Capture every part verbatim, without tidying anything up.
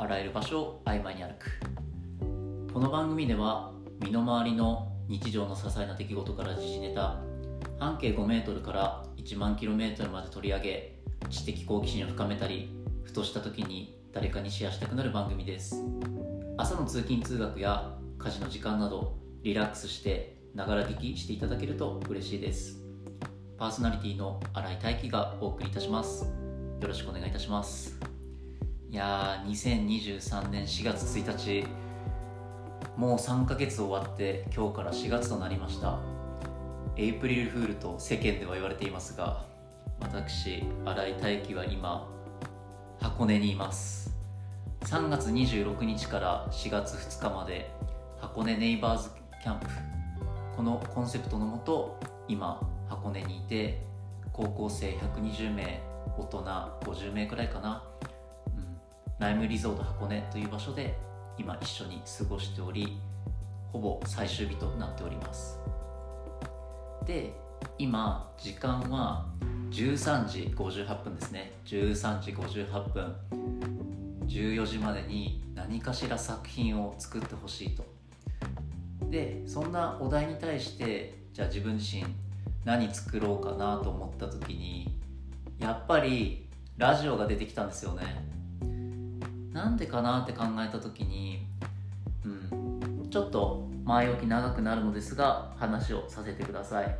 らゆる場所を曖昧に歩く。この番組では身の回りの日常の些細な出来事から時事ネタ、半径ごメートルからいちまんキロメートルまで取り上げ、知的好奇心を深めたり、ふとした時に誰かにシェアしたくなる番組です。朝の通勤通学や家事の時間などリラックスしてながら聞きしていただけると嬉しいです。パーソナリティの新井大輝がお送りいたします。よろしくお願いいたします。いやー、にせんにじゅうさんねんしがつついたち、もうさんかげつ終わって今日からしがつとなりました。エイプリルフールと世間では言われていますが、私新井大輝は今箱根にいます。さんがつにじゅうろくにちからしがつふつかまで箱根ネイバーズキャンプ、このコンセプトのもと今箱根にいて、高校生ひゃくにじゅうめい、大人ごじゅうめいくらいかな、うん、ライムリゾート箱根という場所で今一緒に過ごしており、ほぼ最終日となっております。で、今時間はじゅうさんじごじゅうはっぷんですね。じゅうさんじごじゅうはっぷん、じゅうよじまでに何かしら作品を作ってほしいと。で、そんなお題に対して、じゃあ自分自身何作ろうかなと思った時に、やっぱりラジオが出てきたんですよね。なんでかなって考えた時に、うん、ちょっと前置き長くなるのですが話をさせてください。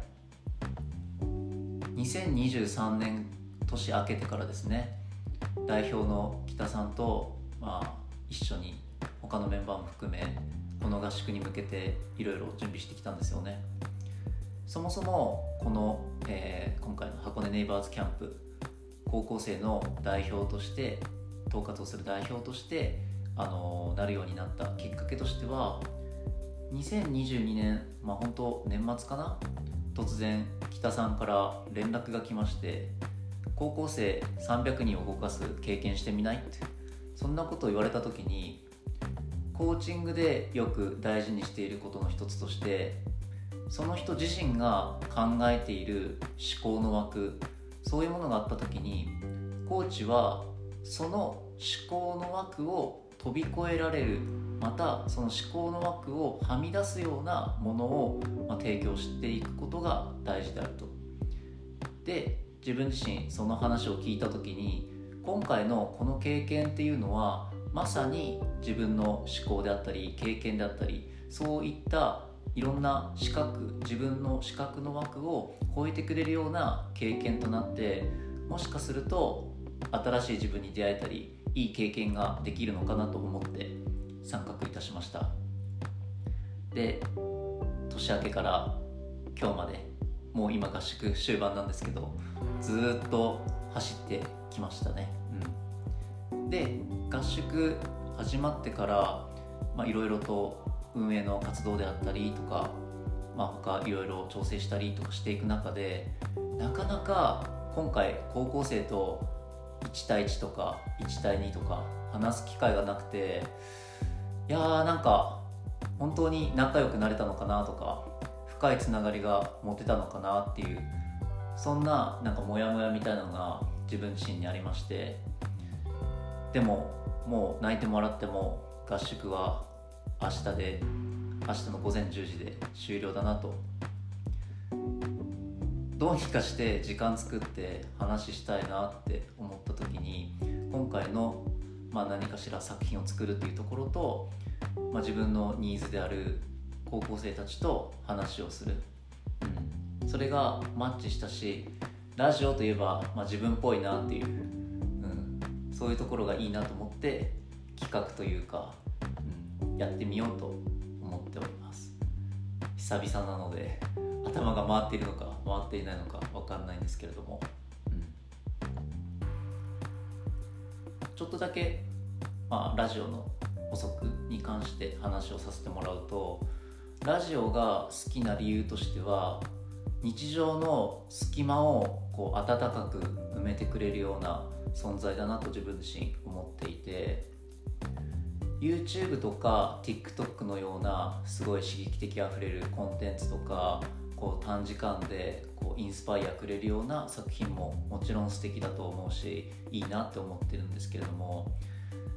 にせんにじゅうさんねん年明けてからですね、代表の北さんと、まあ、一緒に他のメンバーも含めこの合宿に向けていろいろ準備してきたんですよね。そもそもこの、えー、今回の箱根ネイバーズキャンプ、高校生の代表として統括をする代表として、あのー、なるようになったきっかけとしては、にせんにじゅうにねん、まあ本当年末かな、突然北さんから連絡が来まして、高校生さんびゃくにんを動かす経験してみないって、そんなことを言われた時に、コーチングでよく大事にしていることの一つとして、その人自身が考えている思考の枠、そういうものがあった時に、コーチはその思考の枠を飛び越えられる、またその思考の枠をはみ出すようなものを、まあ、提供していくことが大事であると。で、自分自身その話を聞いた時に、今回のこの経験っていうのはまさに自分の思考であったり経験であったり、そういったいろんな視覚、自分の視覚の枠を超えてくれるような経験となって、もしかすると新しい自分に出会えたり、いい経験ができるのかなと思って参画いたしました。で、年明けから今日まで、もう今合宿終盤なんですけど、ずっと走ってきましたね、うん、で、合宿始まってからいろいろと運営の活動であったりとか、まあ、他いろいろ調整したりとかしていく中で、なかなか今回高校生といちたいいちとかいちたいにとか話す機会がなくて、いやー、なんか本当に仲良くなれたのかなとか、深いつながりが持てたのかなっていう、そんななんかモヤモヤみたいなのが自分自身にありまして、でももう泣いてもらっても合宿は明日で明日のごぜんじゅうじで終了だなと。どうにかして時間作って話したいなって思った時に、今回の、まあ、何かしら作品を作るっていうところと、まあ、自分のニーズである高校生たちと話をする、うん、それがマッチしたし、ラジオといえば、まあ、自分っぽいなっていう、うん、そういうところがいいなと思って企画というか、うん、やってみようと思っております。久々なので頭が回っているのか回っていないのか分かんないんですけれども、うん、ちょっとだけ、まあ、ラジオの補足に関して話をさせてもらうと、ラジオが好きな理由としては、日常の隙間をこう温かく埋めてくれるような存在だなと自分自身思っていて、 YouTube とか TikTok のようなすごい刺激的あふれるコンテンツとか、こう短時間でこうインスパイアくれるような作品ももちろん素敵だと思うし、いいなって思ってるんですけれども、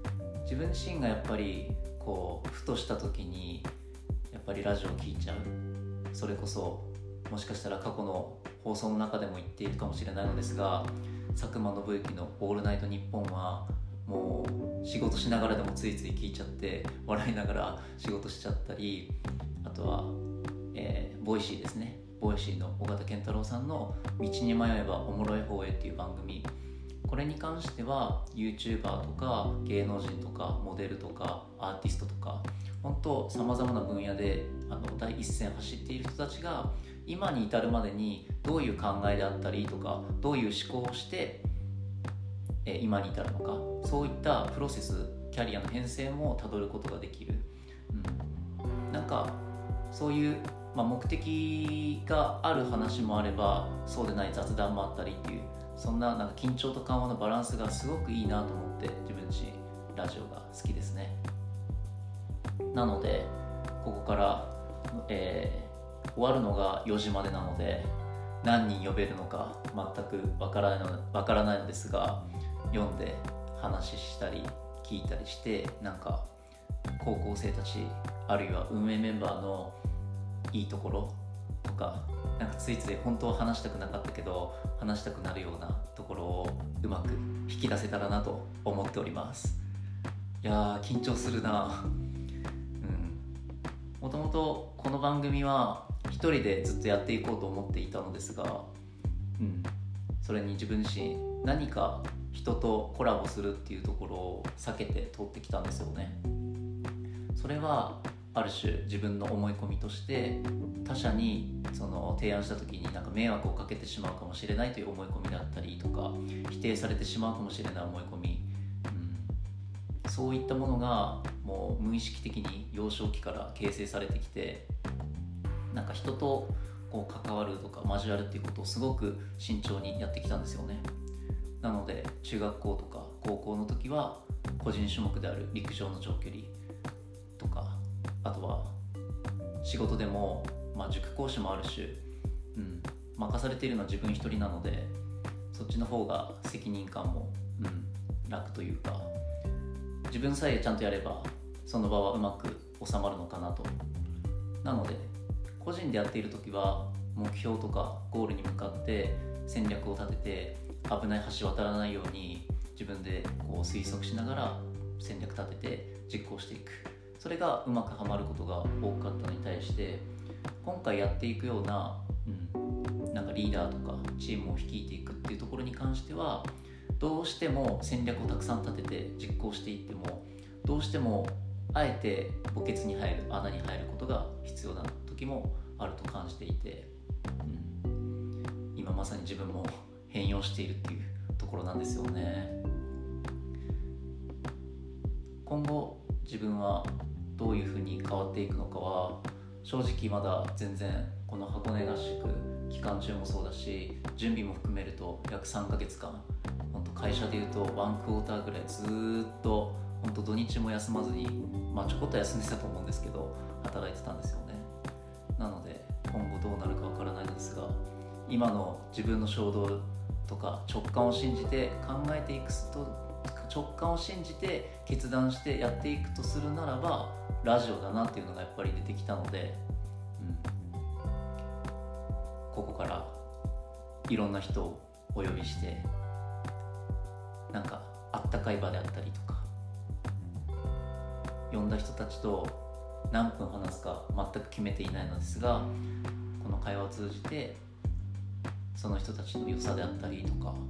自分自身がやっぱりこうふとした時にやっぱりラジオを聞いちゃう。それこそもしかしたら過去の放送の中でも言っているかもしれないのですが、佐久間信之のオールナイトニッポンはもう仕事しながらでもついつい聞いちゃって笑いながら仕事しちゃったり、あとは、えー、ボイシーですね。ボイシーの尾形健太郎さんの道に迷えばおもろい方へっていう番組、これに関しては YouTuber とか芸能人とかモデルとかアーティストとか本当さまざまな分野であの第一線走っている人たちが今に至るまでにどういう考えであったりとかどういう思考をしてえ今に至るのか、そういったプロセスキャリアの変遷もたどることができる、うん、なんかそういう、まあ、目的がある話もあればそうでない雑談もあったりっていう、そんな、なんか緊張と緩和のバランスがすごくいいなと思って自分自身ラジオが好きですね。なのでここから、えー、終わるのがよじまでなので何人呼べるのか全くわからないの、わからないのですが、読んで話したり聞いたりして、なんか高校生たちあるいは運営メンバーのいいところとか、なんかついつい本当は話したくなかったけど話したくなるようなところをうまく引き出せたらなと思っております。いやー緊張するな。もともとこの番組は一人でずっとやっていこうと思っていたのですが、うん、それに自分自身何か人とコラボするっていうところを避けて通ってきたんですよね。それはある種自分の思い込みとして他者にその提案した時になんか迷惑をかけてしまうかもしれないという思い込みだったりとか、否定されてしまうかもしれない思い込み、うん、そういったものがもう無意識的に幼少期から形成されてきて、なんか人とこう関わるとか交わるっていうことをすごく慎重にやってきたんですよね。なので中学校とか高校の時は個人種目である陸上の長距離とか、あとは仕事でも、まあ、塾講師もある種、うん、任されているのは自分一人なのでそっちの方が責任感も、うん、楽というか、自分さえちゃんとやればその場はうまく収まるのかなと。なので個人でやっている時は目標とかゴールに向かって戦略を立てて危ない橋渡らないように自分でこう推測しながら戦略立てて実行していく、それがうまくはまることが多かったのに対して、今回やっていくような、うん、なんかリーダーとかチームを率いていくっていうところに関してはどうしても戦略をたくさん立てて実行していってもどうしてもあえて墓穴に入る穴に入ることが必要な時もあると感じていて、うん、今まさに自分も変容しているっていうところなんですよね。今後自分はどういうふうに変わっていくのかは正直まだ全然この箱根合宿期間中もそうだし準備も含めると約さんかげつかん、本当会社でいうとワンクォーターぐらいずっと本当土日も休まずに、まあちょこっと休んでたと思うんですけど働いてたんですよね。なので今後どうなるかわからないのですが、今の自分の衝動とか直感を信じて考えていくと直感を信じて決断してやっていくとするならばラジオだなっていうのがやっぱり出てきたので、うん、ここからいろんな人をお呼びしてなんかあったかい場であったりとか、呼んだ人たちと何分話すか全く決めていないのですが、この会話を通じてその人たちの良さであったりとか、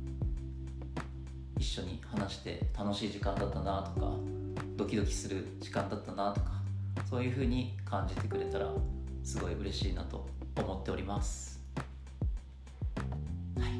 一緒に話して楽しい時間だったなとかドキドキする時間だったなとか、そういう風に感じてくれたらすごい嬉しいなと思っております。はい、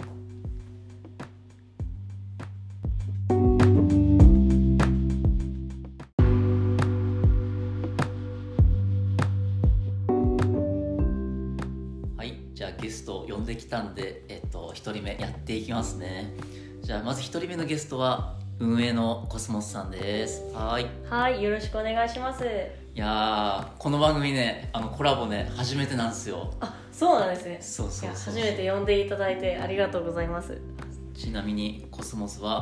はい、じゃあゲストを呼んできたんで、えっと、ひとりめやっていきますね。じゃあまずひとりめのゲストは運営のコスモスさんです。はい、 はい、よろしくお願いします。 いやーこの番組ね、あのコラボね初めてなんですよ。 あ、そうなんですね。 そうそうそうそう、 初めて呼んでいただいてありがとうございます。 ちなみにコスモスは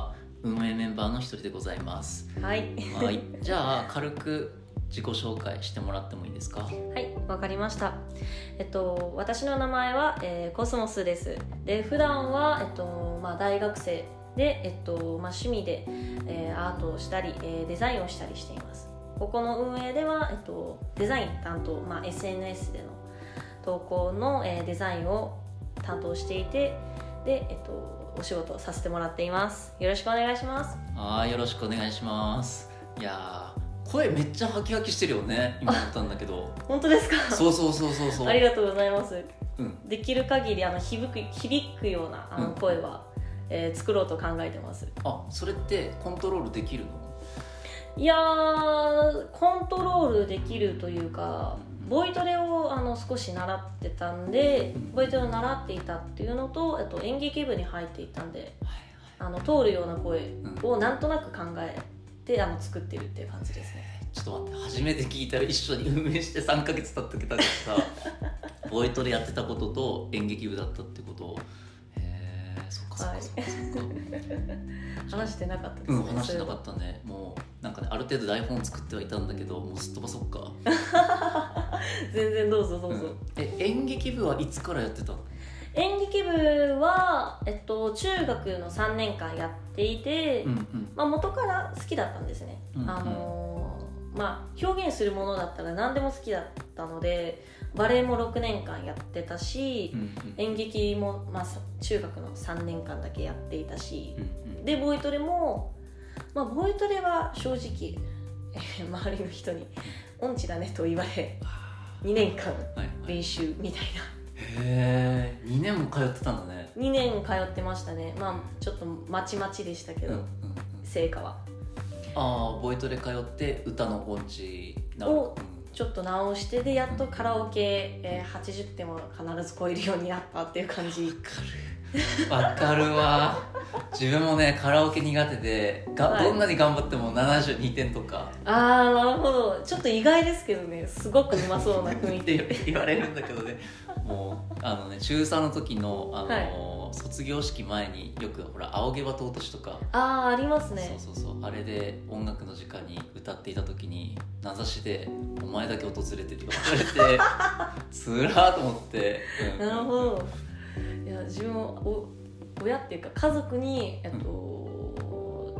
運営メンバーの一人でございます。 はい。 はい。じゃあ軽く自己紹介してもらってもいいですか？ はい、わかりました。えっと私の名前は、えー、コスモスです。で、普段はえっとまあ大学生でえっとまあ趣味で、えー、アートをしたり、えー、デザインをしたりしています。ここの運営ではえっとデザイン担当、まあ エスエヌエス での投稿の、えー、デザインを担当していて、でえっとお仕事をさせてもらっています。よろしくお願いします。 はい、よろしくお願いします。いやー、声めっちゃハキハキしてるよね。今思ったんだけど。 本当ですか？ そうそうそうそうそう。 ありがとうございます。 うん、 できる限りあの響く響くようなあの声は、うんえー、作ろうと考えてます。 あ、それってコントロールできるの？ いやー、コントロールできるというか、ボイトレをあの少し習ってたんで、ボイトレを習っていたっていうのと、あと演劇部に入っていたんで、あの通るような声をなんとなく考えてあの作ってるっていう感じですね。 ちょっと待って、初めて聞いたら一緒に運営してさんかげつ経ったけどさボイトレやってたことと演劇部だったってことを、へー、そっかそっかそっかそっか話してなかったですね。 うん、話してなかったね。もうなんかね、ある程度台本作ってはいたんだけど、もうすっ飛ばそっか全然どうぞどうぞ、 うん、え、演劇部はいつからやってたの？ 演劇部は、えっと、中学のさんねんかんやっていて、うんうんまあ、元から好きだったんですね、うんうんあのーまあ、表現するものだったら何でも好きだったので、バレエもろくねんかんやってたし、うんうん、演劇も、まあ、中学のさんねんかんだけやっていたし、うんうん、でボイトレも、まあ、ボイトレは正直周りの人に音痴だねと言われにねんかん練習みたいな、 へえ、にねんも通ってたんだね。 にねん通ってましたね。まあちょっとまちまちでしたけど、うんうんうん、成果はああ、ボイトレ通って歌の音痴をちょっと直して、でやっとカラオケ、えー、はちじゅってんも必ず超えるようになったっていう感じ。 わかるわかるわ自分もねカラオケ苦手でが、はい、どんなに頑張ってもななじゅうにてんとか。 ああ、なるほど。ちょっと意外ですけどね、すごくうまそうな雰囲気って言われるんだけどねもうあのね中さんの時の、あのーはい、卒業式前によくほら仰げば尊しとか、 ああありますね。 そうそうそう、あれで音楽の時間に歌っていた時に名指しで「お前だけ訪れてる」とか言われてつらーと思って、 うん、なるほど。いや、自分お親っていうか家族に、えっと、うん、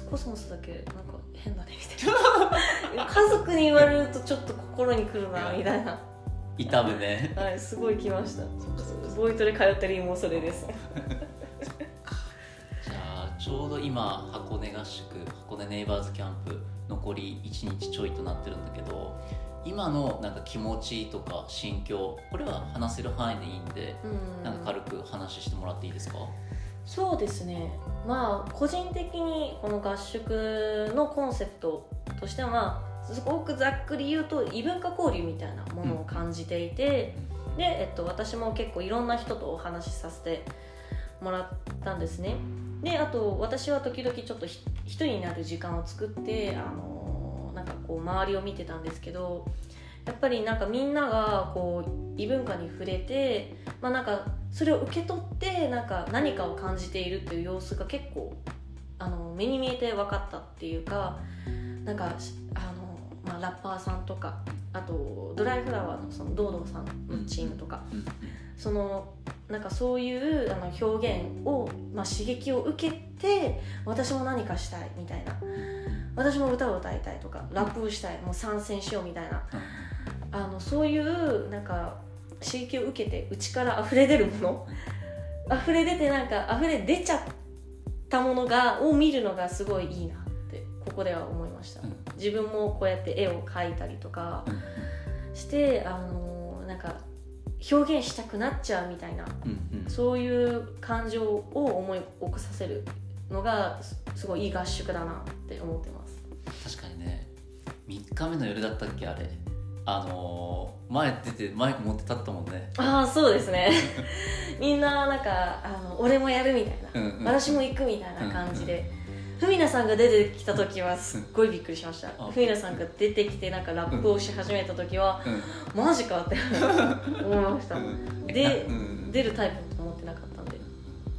コスモスだけなんか変だねみたいな家族に言われるとちょっと心にくるなみたいな痛むねはい、すごい来ました。ボイトレ通った理由もそれですじゃあちょうど今箱根合宿、箱根ネイバーズキャンプ残りいちにちちょいとなってるんだけど、今のなんか気持ちとか心境、これは話せる範囲でいいんで、んなんか軽く話してもらっていいですか？ そうですね、まあ個人的にこの合宿のコンセプトとしては、まあすごくざっくり言うと異文化交流みたいなものを感じていて、うん、で、えっと、私も結構いろんな人とお話しさせてもらったんですね。で、あと私は時々ちょっと一人になる時間を作って、あのなんかこう周りを見てたんですけど、やっぱりなんかみんながこう異文化に触れて、まあ、なんかそれを受け取ってなんか何かを感じているっていう様子が結構あの目に見えて分かったっていうか、なんかあの、まあ、ラッパーさんとか、あとドライフラワーのそのドードーさんのチームとか、そのなんかそういうあの表現を、まあ、刺激を受けて私も何かしたいみたいな、私も歌を歌いたいとかラップをしたい、もう参戦しようみたいな、あのそういうなんか刺激を受けて内から溢れ出るもの溢れ出てなんか溢れ出ちゃったものがを見るのがすごいいいなってここでは思いました。自分もこうやって絵を描いたりとかしてあのなんか表現したくなっちゃうみたいな、うんうん、そういう感情を思い起こさせるのがすごいいい合宿だなって思ってます。 確かにね、みっかめの夜だったっけあれ、あのー、前出てマイク持って立ったもんね。 ああ、そうですねみんななんかあの俺もやるみたいな、うんうん、私も行くみたいな感じで、ふみなさんが出てきた時はすっごいびっくりしました。ふみなさんが出てきてなんかラップをし始めた時は、うん、マジかって思いました。で、うん、出るタイプと思ってなかったんで。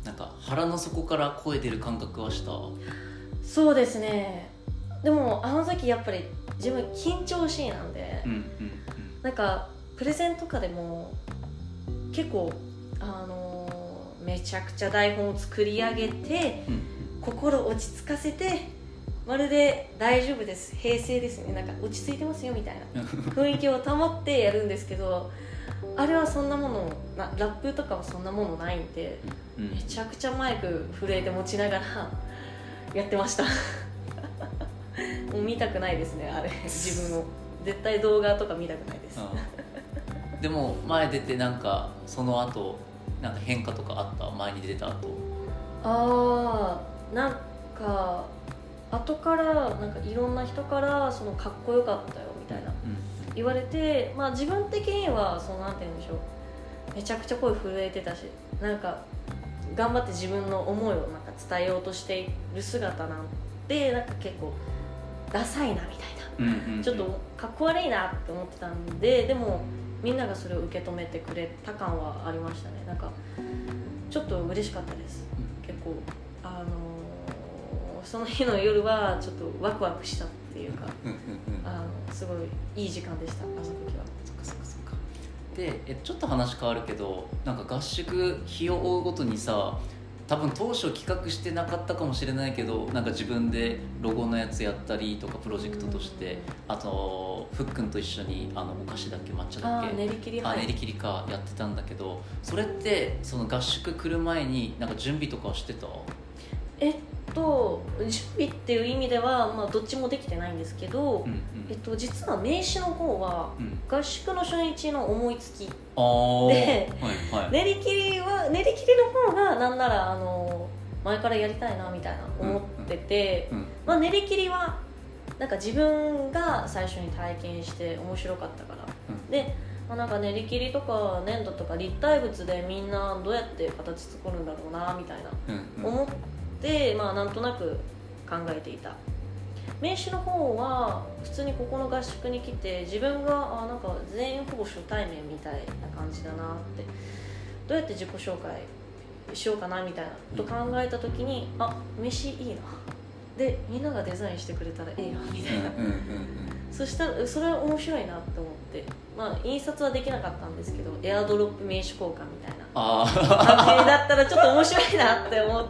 なんか腹の底から声出る感覚はした？ そうですね。でもあの時やっぱり自分緊張しいなんで、うんうんうん、なんかプレゼンとかでも結構あのー、めちゃくちゃ台本を作り上げて、うん、心落ち着かせてまるで大丈夫です、平静ですね、なんか落ち着いてますよみたいな雰囲気を保ってやるんですけどあれはそんなものな、ラップとかはそんなものないんで、うん、めちゃくちゃマイク震えて持ちながらやってましたもう見たくないですね、あれ自分を絶対動画とか見たくないですでも前出てなんかその後なんか変化とかあった？前に出た後。 ああ、なんか後からなんかいろんな人からそのかっこよかったよみたいな言われて、まあ自分的にはそのなんて言うんでしょう、めちゃくちゃ声震えてたし、なんか頑張って自分の思いをなんか伝えようとしている姿なんでなんか結構ダサいなみたいな、うんうんうん、ちょっとかっこ悪いなって思ってたんで、でもみんながそれを受け止めてくれた感はありましたね。なんかちょっと嬉しかったです。結構あのー、その日の夜はちょっとワクワクしたっていうか、うんうんうん、あのすごいいい時間でした、あの時は。 そっかそっかそっか。でえちょっと話変わるけど、なんか合宿日を追うごとにさ、多分当初企画してなかったかもしれないけど、なんか自分でロゴのやつやったりとかプロジェクトとして、あとふっくんと一緒にあのお菓子だっけ抹茶だっけ、 あ練り切り、 あ、 はい、 練り切りかやってたんだけど、それってその合宿来る前になんか準備とかしてた？ えっと準備っていう意味では、まあ、どっちもできてないんですけど、うんうん、えっと、実は名刺の方は、うん、合宿の初日の思いつきで、はいはい、練り切りは練り切りの方がなんならあの前からやりたいなみたいな思ってて、うんうん、まあ、練り切りはなんか自分が最初に体験して面白かったから、うん、で、まあ、なんか練り切りとか粘土とか立体物でみんなどうやって形作るんだろうなみたいな、うんうん、思ってまあなんとなく考えていた。名刺の方は普通にここの合宿に来て自分があなんか全員ほぼ初対面みたいな感じだなって、どうやって自己紹介しようかなみたいなと考えた時に、あ、名刺いいな、でみんながデザインしてくれたらええやんみたいな、うんうんうんうん、そしたらそれは面白いなって思って、まあ印刷はできなかったんですけどエアドロップ名刺交換みたいな感じだったらちょっと面白いなって思って、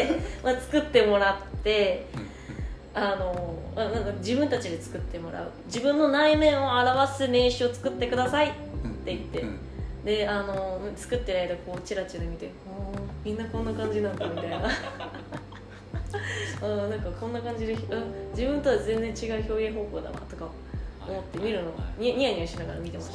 まあ、作ってもらってあのなんか自分たちで作ってもらう、自分の内面を表す名刺を作ってくださいって言って、うんうん、であの作ってる間こうチラチラ見て、みんなこんな感じなんだみたいなあなんかこんな感じで自分とは全然違う表現方法だなとか思って見るのをニヤニヤしながら見てました。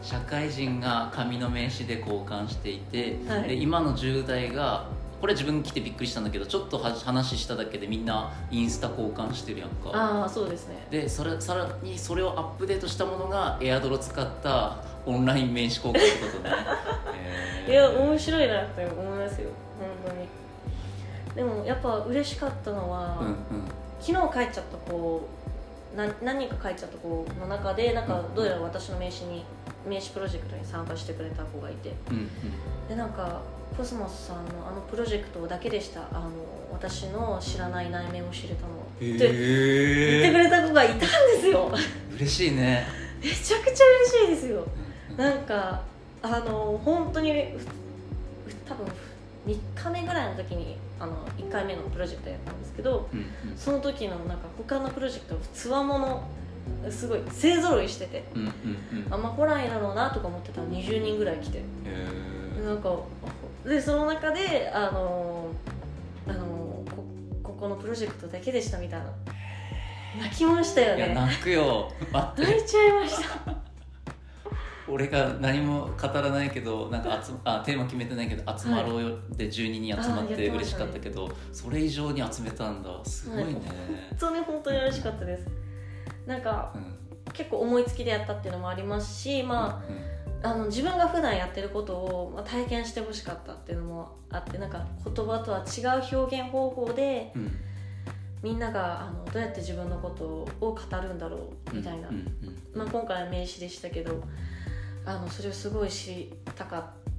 社会人が紙の名刺で交換していて、はい、で今のじゅう代がこれ自分来てびっくりしたんだけど、ちょっと話しただけでみんなインスタ交換してるやんか。 ああそうですね。 でそれさらにそれをアップデートしたものがエアドロ使ったオンライン名刺交換ってことねいや面白いなって思いますよ本当に。でもやっぱ嬉しかったのは、うんうん、昨日帰っちゃった子な何人か帰っちゃった子の中でなんかどうやら私の名刺に名刺プロジェクトに参加してくれた子がいて、うんうん、でなんかコスモスさんのあのプロジェクトだけでしたあの私の知らない内面を知れたのって言ってくれた子がいたんですよ。 嬉しいね。 めちゃくちゃ嬉しいですよ。なんかあの本当に多分みっかめぐらいの時にあのいっかいめのプロジェクトやったんですけど、うんうん、その時のなんか他のプロジェクトつわものすごい勢ぞろいしてて、うんうんうん、あんま来ないだろうなとか思ってたらにじゅうにんぐらい来て、なんかでその中であのあの こ, ここのプロジェクトだけでしたみたいな。泣きましたよね。 いや泣くよ。 待って泣いちゃいました俺が何も語らないけどなんか集あテーマ決めてないけど集まろうよでじゅうににん集まって嬉しかったけど、はいね、それ以上に集めたんだ。すごいね、はい、本当に本当に嬉しかったです。なんか、うん、結構思いつきでやったっていうのもありますし、まあ、うんうん、あの自分が普段やってることを、まあ、体験してほしかったっていうのもあって、なんか言葉とは違う表現方法で、うん、みんながあのどうやって自分のことを語るんだろうみたいな、うんうんうん、まあ、今回は名詞でしたけどあのそれをすごい知りたかっ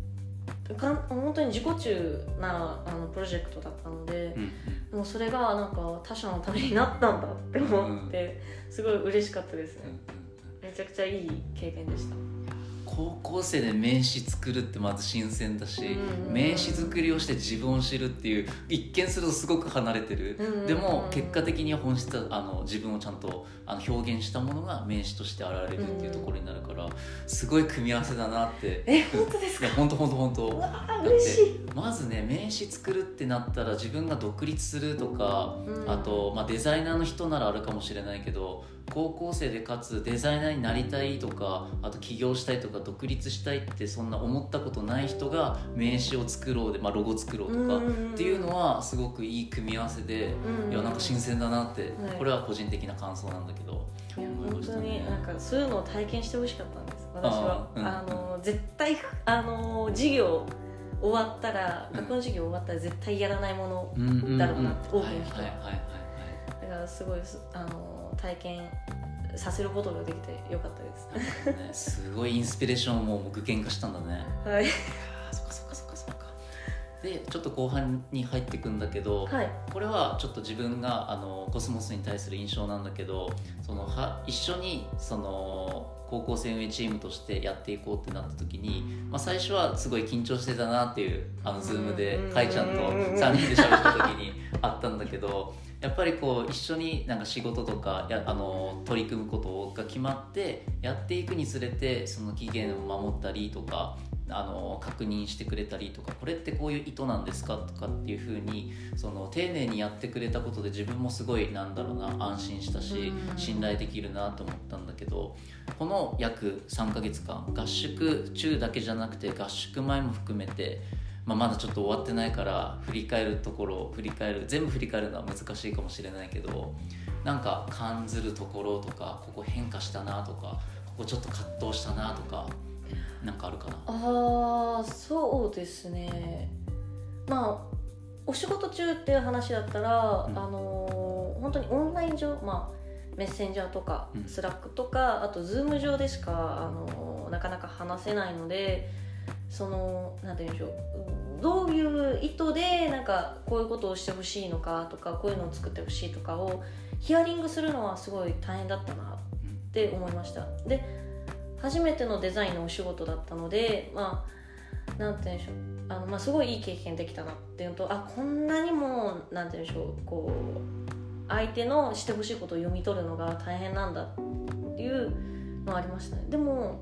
かん本当に自己中なあのプロジェクトだったので、うん、もうそれがなんか他者のためになったんだって思って、うん、すごい嬉しかったですね、うん、めちゃくちゃいい経験でした。 高校生で名刺作るってまず新鮮だし、うんうん、名刺作りをして自分を知るっていう一見するとすごく離れてる、うんうん、でも結果的に本質あの自分をちゃんとあの表現したものが名刺として現れるっていうところになるから、すごい組み合わせだなって。 え、本当ですか？ 本当本当本当。 うわー、嬉しい。 まずね、名刺作るってなったら自分が独立するとか、うん、あと、まあ、デザイナーの人ならあるかもしれないけど、高校生でかつデザイナーになりたいとか、あと起業したいとか独立したいってそんな思ったことない人が名刺を作ろうで、まあ、ロゴ作ろうとかっていうのはすごくいい組み合わせで、いやなんか新鮮だなって、これは個人的な感想なんだけど、 いや本当になんかそういうのを体験してほしかったんです。私はあ、うん、あの絶対あの授業終わったら、学校の授業終わったら絶対やらないものだろうなって、多くの人は。だからすごいあの体験させることができてよかったです。 ね、すごいインスピレーションも具現化したんだね。 はい。 そっかそっかそっかそっか。でちょっと後半に入っていくんだけど、はい、これはちょっと自分があのコスモスに対する印象なんだけど、そのは一緒にその高校生運営チームとしてやっていこうってなった時に、まあ、最初はすごい緊張してたなっていうあの Zoom でかいちゃんとさんにんで喋った時にあったんだけど、やっぱりこう一緒になんか仕事とかやあの取り組むことが決まってやっていくにつれて、その期限を守ったりとかあの確認してくれたりとか、これってこういう意図なんですかとかっていう風にその丁寧にやってくれたことで自分もすごいなんだろうな、安心したし信頼できるなと思ったんだけど、この約さんかげつかん合宿中だけじゃなくて合宿前も含めて、まあ、まだちょっと終わってないから振り返るところを振り返る全部振り返るのは難しいかもしれないけど、なんか感じるところとか、ここ変化したなとか、ここちょっと葛藤したなとか、なんかあるかな。 ああ、そうですね。まあお仕事中っていう話だったら、うん、あの本当にオンライン上、まあメッセンジャーとか、うん、スラックとか、あとズーム上でしかあのなかなか話せないので、そのなんて言うんでしょう、どういう意図でなんかこういうことをしてほしいのかとか、こういうのを作ってほしいとかをヒアリングするのはすごい大変だったなって思いました。で初めてのデザインのお仕事だったので、まあなんて言うんでしょう、あの、まあ、すごいいい経験できたなっていうのと、あ、こんなにもなんて言うんでしょう、こう相手のしてほしいことを読み取るのが大変なんだっていうのはありましたね。でも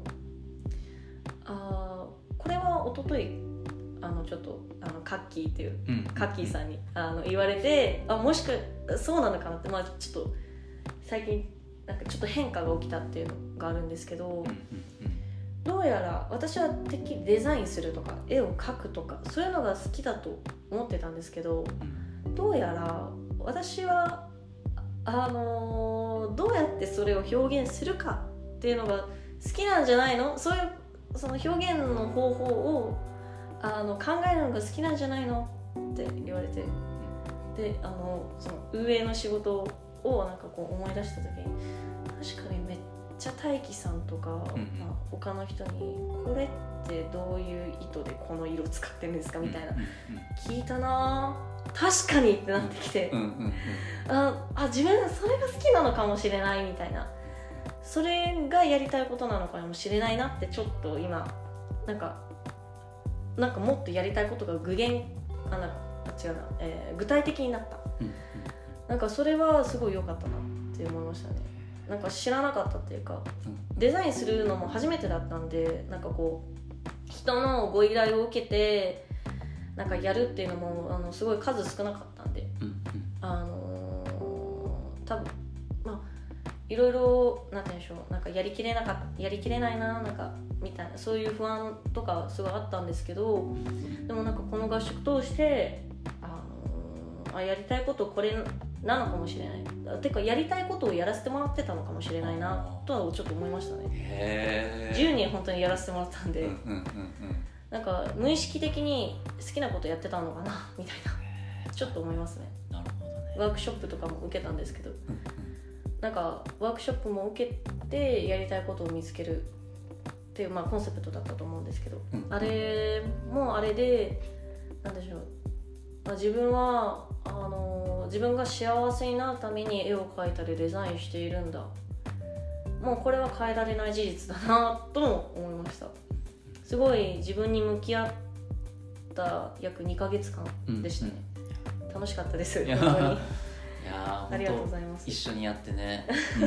あこれは一昨日あのちょっとあのカッキーっていう、うん、カッキーさんにあの言われて、あ、もしかそうなのかなって、まあちょっと最近なんかちょっと変化が起きたっていうのがあるんですけど、どうやら私はてっきりデザインするとか絵を描くとかそういうのが好きだと思ってたんですけど、どうやら私はあのー、どうやってそれを表現するかっていうのが好きなんじゃないの、そういうその表現の方法をあの考えるのが好きなんじゃないのって言われて、であのその運営の仕事をなんかこう思い出した時に、確かにめっちゃ大輝さんとか、うんうんまあ、他の人にこれってどういう意図でこの色使ってるんですかみたいな、うんうんうん、聞いたな、確かにってなってきて、うんうんうん、ああ自分それが好きなのかもしれないみたいな、それがやりたいことなのかもしれないなってちょっと今なんかなんかもっとやりたいことが具現あな違うな、えー、具体的になった、うんうん、なんかそれはすごい良かったなって思いましたね。なんか知らなかったっていうか、デザインするのも初めてだったんで、なんかこう人のご依頼を受けてなんかやるっていうのもあのすごい数少なかったんで、うんうん、あのー、多分まあいろいろなんて言うんでしょう、なんかやりきれなかやりきれないななんかみたいな、そういう不安とかすごいあったんですけど、でもなんかこの合宿通してあのー、あやりたいことこれなのかもしれない、てかやりたいことをやらせてもらってたのかもしれないなとはちょっと思いましたね。 へー、 じゅうにん本当にやらせてもらったんで、うんうんうんうん、なんか無意識的に好きなことやってたのかなみたいなちょっと思いますね。 なるほどね。 ワークショップとかも受けたんですけど、うんうん、なんかワークショップも受けてやりたいことを見つけるっていう、まあ、コンセプトだったと思うんですけど、うんうん、あれももあれでなんでしょう、まあ、自分はあの自分が幸せになるために絵を描いたりデザインしているんだ、もうこれは変えられない事実だなとも思いました。すごい自分に向き合った約にかげつかんでしたね、うんうん、楽しかったです本当に。 いやありがとうございます。 一緒にやってね、うん、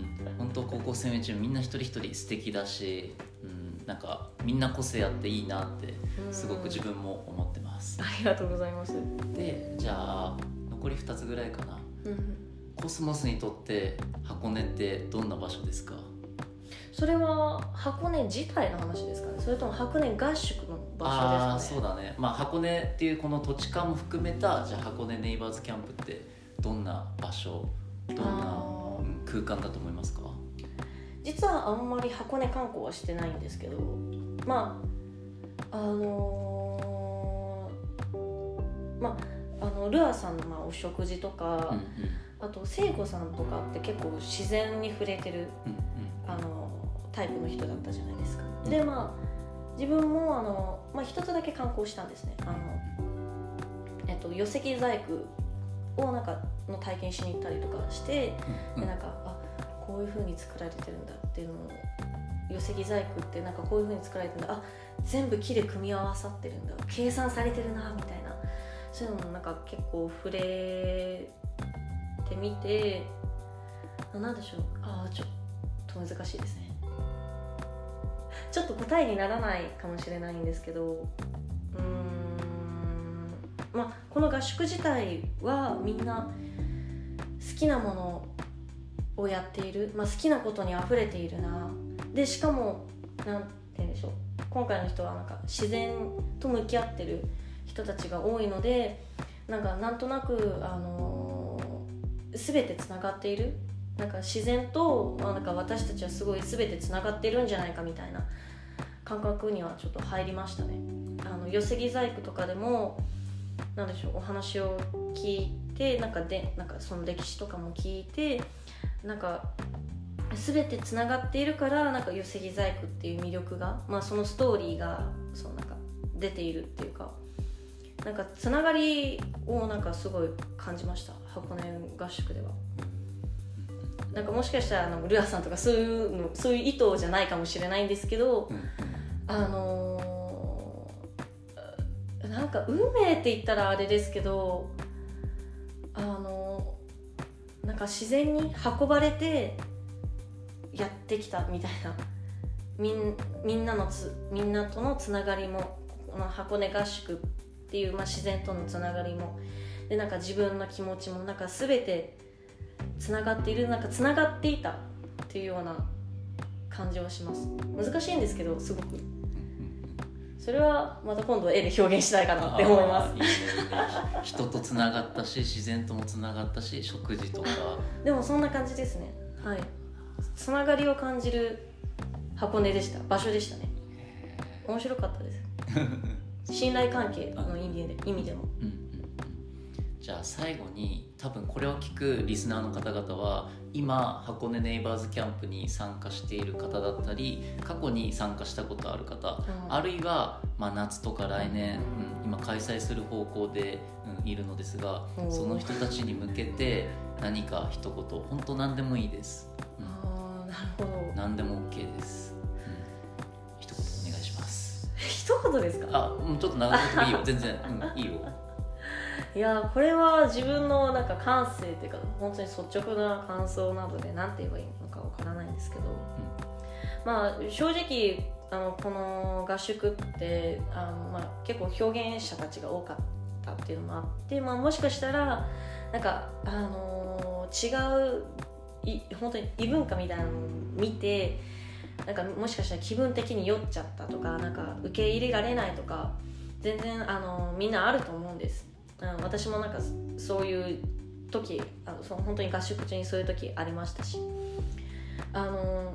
本当高校生命中みんな一人一人素敵だし、うん、なんかみんな個性あっていいなってすごく自分も思ってます。 ありがとうございます。 でじゃあ残りふたつぐらいかな、うん、コスモスにとって箱根ってどんな場所ですか？ それは箱根自体の話ですかね、それとも箱根合宿の場所ですかね？ ああそうだね、まあ、箱根っていうこの土地勘も含めたじゃあ箱根ネイバーズキャンプってどんな場所、どんな、うん、空間だと思いますか？ 実はあんまり箱根観光はしてないんですけど、まああのー、まああのルアさんのまあお食事とか、うんうん、あと聖子さんとかって結構自然に触れてる、うんうん、あのタイプの人だったじゃないですか、うん、でまあ自分もあの、まあ、一つだけ観光したんですね。あの、えっと、寄木細工をなんかの体験しに行ったりとかして、うん、でなんかあこういう風に作られてるんだっていうのを、寄木細工ってなんかこういう風に作られてるんだ、あ全部木で組み合わさってるんだ、計算されてるなみたいな、そういうのもなんか結構触れてみて、なんでしょう、あちょっと難しいですね。ちょっと答えにならないかもしれないんですけど、うーんまあこの合宿自体はみんな好きなものをやっている、まあ、好きなことにあふれているな。でしかもなんて言うんでしょう、今回の人はなんか自然と向き合ってる人たちが多いので、なんかなんとなくあのー、全てつながっている、なんか自然となんか私たちはすごい全てつながっているんじゃないかみたいな感覚にはちょっと入りましたね。あの寄木細工とかでもなんでしょう、お話を聞いて、なんかでなんかその歴史とかも聞いて、なんか全てつながっているから、なんか寄木細工っていう魅力が、まあ、そのストーリーがそのなんか出ているっていうか、なんかつながりをなんかすごい感じました、箱根合宿では。なんかもしかしたらあのルアさんとかそういうの、そういう意図じゃないかもしれないんですけど、あのー、なんか運命って言ったらあれですけど、あのー、なんか自然に運ばれてやってきたみたいな、みん、みんなのつみんなとのつながりも、この箱根合宿っていう、まあ、自然とのつながりもで、なんか自分の気持ちもなんか全てつながっている、なんかつながっていたっていうような感じはします。難しいんですけど、すごくそれはまた今度絵で表現したいかなって思います。いいね、 人とつながったし、自然ともつながったし、食事とかでもそんな感じですね。はい、つながりを感じる箱根でした、場所でしたね。面白かったです信頼関係の意味で、意味でも、うんうん、 じゃあ最後に、多分これを聞くリスナーの方々は今箱根ネイバーズキャンプに参加している方だったり、過去に参加したことある方、うん、あるいは、まあ、夏とか来年、うん、今開催する方向で、うん、いるのですが、その人たちに向けて何か一言、本当何でもいいです、うん、 あ、なるほど、 何でも OK です、うん、一言お願いします一言ですか？ あ、うん、ちょっと長くてもいいよ全然、うん、いいよ。 いやこれは自分のなんか感性っていうか、本当に率直な感想などで何て言えばいいのかわからないんですけど、うん、まあ正直あのこの合宿ってあの、まあ、結構表現者たちが多かったっていうのもあって、まあ、もしかしたらなんか、あのー、違うい本当に異文化みたいなのを見て、なんかもしかしたら気分的に酔っちゃったとか、なんか受け入れられないとか、全然あのみんなあると思うんです。私もなんかそういう時、あのその本当に合宿中にそういう時ありましたし、あの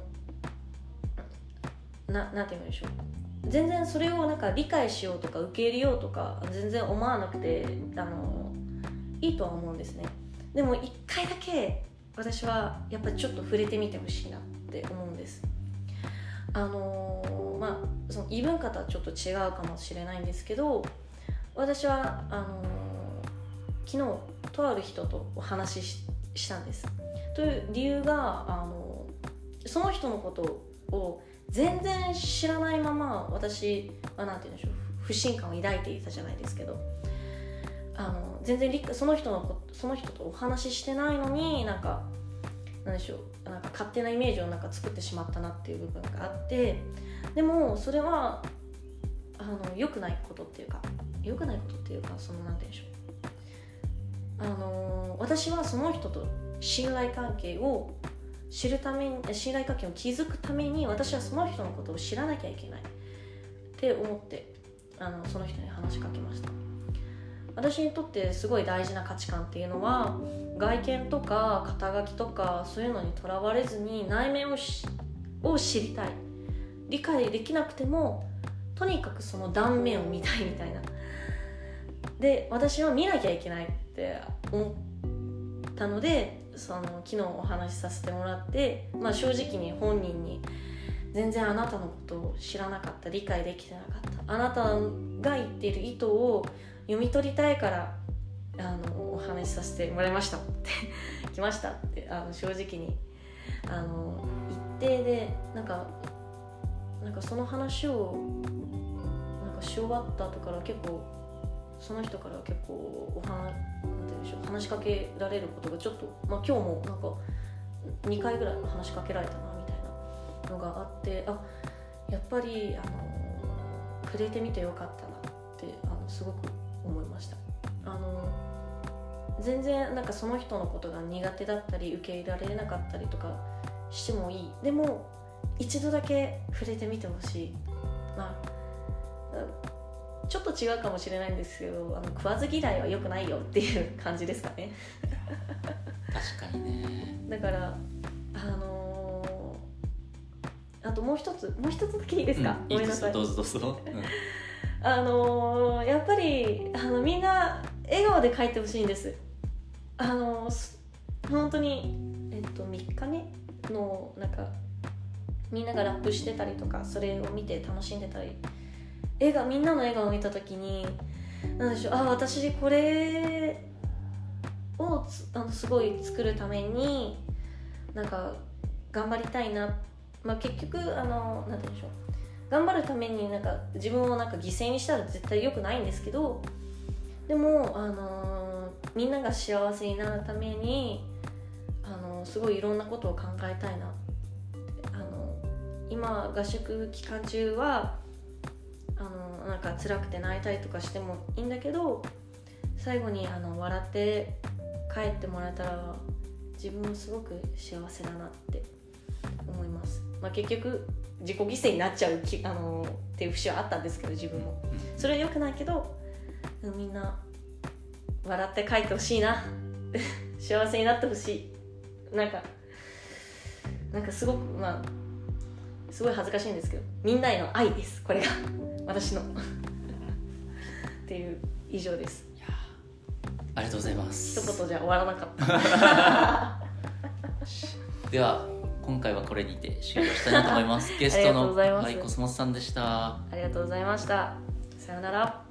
ななんて言うんでしょう、全然それをなんか理解しようとか受け入れようとか全然思わなくて、あのいいとは思うんですね。でも一回だけ私はやっぱりちょっと触れてみてほしいなって思うんです。あのまあその異文化とはちょっと違うかもしれないんですけど、私はあの昨日とある人とお話し し, したんです。という理由があのその人のことを全然知らないまま私はなんて言うんでしょう、不信感を抱いていたじゃないですけど、あの全然理その人のその人とお話ししてないのになんかなんでしょう、なんか勝手なイメージをなんか作ってしまったなっていう部分があって、でもそれはあの良くないことっていうか良くないことっていうかそのなんて言うんでしょう、あの私はその人と信頼関係を知るために信頼関係を築くために私はその人のことを知らなきゃいけないって思ってあのその人に話しかけました。私にとってすごい大事な価値観っていうのは外見とか肩書きとかそういうのにとらわれずに内面をしを知りたい、理解できなくてもとにかくその断面を見たいみたいなで、私は見なきゃいけないって思ったのでその昨日お話しさせてもらって、まあ、正直に本人に全然あなたのことを知らなかった、理解できてなかった、あなたが言っている意図を読み取りたいからあのお話しさせてもらいましたって来ましたってあの正直にあの一定でなんかなんかその話をなんかし終わった後から結構その人から結構お話なんて言うんでしょう、話しかけられることがちょっと、まあ、今日もなんかにかいぐらい話しかけられたなみたいなのがあって、あやっぱりあの触れてみてよかったなってあのすごく思いました。あの全然なんかその人のことが苦手だったり受け入れられなかったりとかしてもいい、でも一度だけ触れてみてほしい。まあちょっと違うかもしれないんですけど、あの食わず嫌いは良くないよっていう感じですかね確かにね。 だからあのー、あともう一つもう一つだけいいですか、 うん、いいですよ、どうぞどうぞ、うんあのー、やっぱりあのみんな笑顔で帰ってほしいんです。あのー、本当に、えっと、みっかめのなんかみんながラップしてたりとかそれを見て楽しんでたり、笑顔みんなの笑顔を見た時になんでしょう、あ私これをあのすごい作るためになんか頑張りたいな、まあ、結局あのなんて言うんでしょう、頑張るためになんか自分をなんか犠牲にしたら絶対良くないんですけど、でも、あのー、みんなが幸せになるために、あのー、すごいいろんなことを考えたいなって、あのー、今合宿期間中はあのー、なんか辛くて泣いたりとかしてもいいんだけど、最後にあの笑って帰ってもらえたら自分もすごく幸せだなって思います。まあ、結局自己犠牲になっちゃうき、あのー、っていう節はあったんですけど自分もそれは良くないけど、みんな笑って帰ってほしいな幸せになってほしい、なんかなんかすごくまあすごい恥ずかしいんですけどみんなへの愛です、これが私のっていう以上です。 いやありがとうございます。 一言じゃ終わらなかったでは今回はこれにて終了したいなと思いますゲストのはい、 コスモスさんでした。 ありがとうございました。さよなら。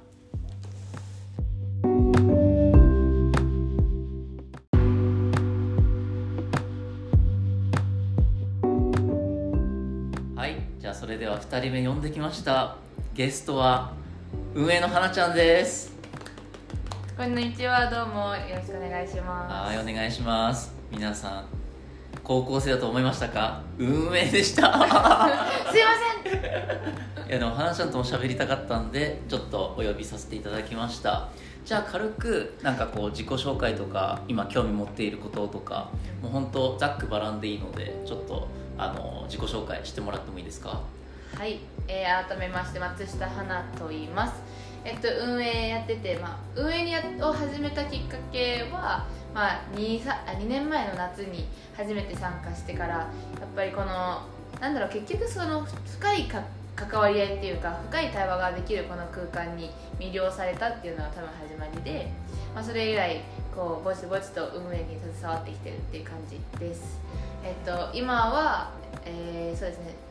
はい、じゃあそれではふたりめ呼んできました。ゲストは運営の花ちゃんです。 こんにちは、どうもよろしくお願いします。 はい、お願いします。皆さん高校生だと思いましたか？運営でしたすいませんいやでも花ちゃんとも喋りたかったんでちょっとお呼びさせていただきました。じゃあ軽くなんかこう自己紹介とか今興味持っていることとかもう本当ざっくばらんでいいのでちょっとあの自己紹介してもらってもいいですか？ はい、えー、改めまして松下花と言います。えっと運営やってて、まあ、運営にやを始めたきっかけは、まあ、に, にねんまえの夏に初めて参加してからやっぱりこのなんだろう結局その深いか関わり合いっていうか深い対話ができるこの空間に魅了されたっていうのが多分始まりで、まあ、それ以来こうぼちぼちと運営に携わってきてるっていう感じです。えっと今は、えー、そうですね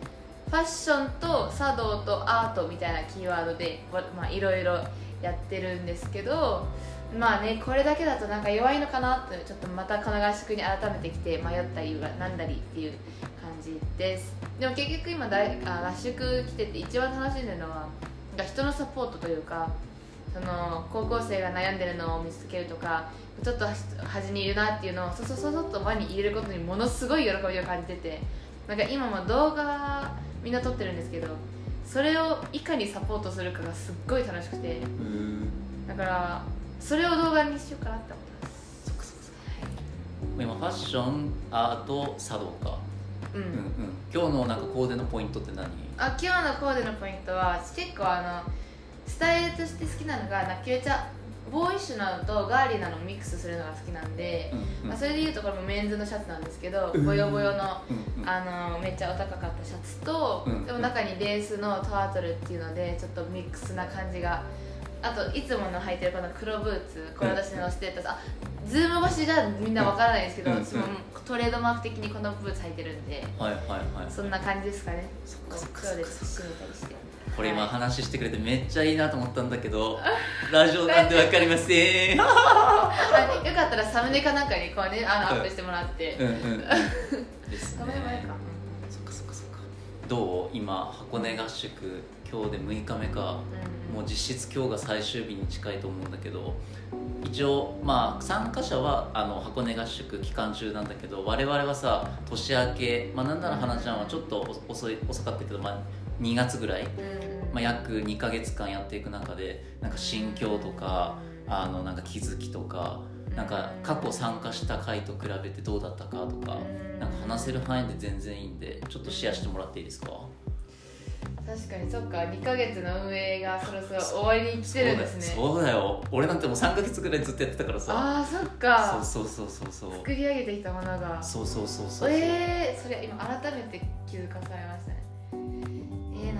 ファッションと茶道とアートみたいなキーワードでまあいろいろやってるんですけど、まあねこれだけだとなんか弱いのかなとちょっとまたこの合宿に改めてきて迷ったりなんだりっていう感じです。でも結局今大あ合宿来てて一番楽しんでるのはなんか人のサポートというか、その高校生が悩んでるのを見つけるとか、ちょっと端にいるなっていうのをそそそそっと輪に入れることにものすごい喜びを感じてて、なんか今も動画みんな撮ってるんですけど、それをいかにサポートするかがすっごい楽しくて、だからそれを動画にしようかなって思ってます。 そっかそっか、はい、今ファッション、アート、茶道か、うんうんうん、今日のなんかコーデのポイントって何？ あ、今日のコーデのポイントは結構あのスタイルとして好きなのがナキューチャボーイッシュなのとガーリーなのをミックスするのが好きなんで、うんうん、まあ、それでいうとこれもメンズのシャツなんですけど、うん、ボヨボヨの、うんうん、あのめっちゃお高かったシャツと、うんうん、でも中にレースのタートルっていうのでちょっとミックスな感じが、あといつもの履いてるこの黒ブーツ、これ私のステータス、あズーム越しじゃみんなわからないんですけど、うんうん、私もトレードマーク的にこのブーツ履いてるんで、はいはいはい、そんな感じですかね。 そっかそっかそっか、今日で締めたりして、 これ今話してくれてめっちゃいいなと思ったんだけどラジオなんてわかりませんよかったらサムネかなんかにこうね、あのアップしてもらって、うんうんうんですね。 サムネもいいか。 そっかそっかそっか。どう今箱根合宿今日でむいかめか、うん、もう実質今日が最終日に近いと思うんだけど、一応まあ参加者はあの箱根合宿期間中なんだけど、我々はさ年明け、まあなんなら花ちゃんはちょっと遅い遅かったけど、まあにがつぐらい、まあ、約にかげつかんやっていく中でなんか心境とか、あのなんか気づきとか、なんか過去参加した回と比べてどうだったかとか、なんか話せる範囲で全然いいんでちょっとシェアしてもらっていいですか？ 確かにそっか、にかげつの運営がそろそろ終わりに来てるんですね。 そうだよ、俺なんてもうさんかげつぐらいずっとやってたからさ。 あーそっか、 そうそうそうそうそう、 作り上げてきたものが、 そうそうそうそう、 えー、それ今改めて気づかされましたね。えー、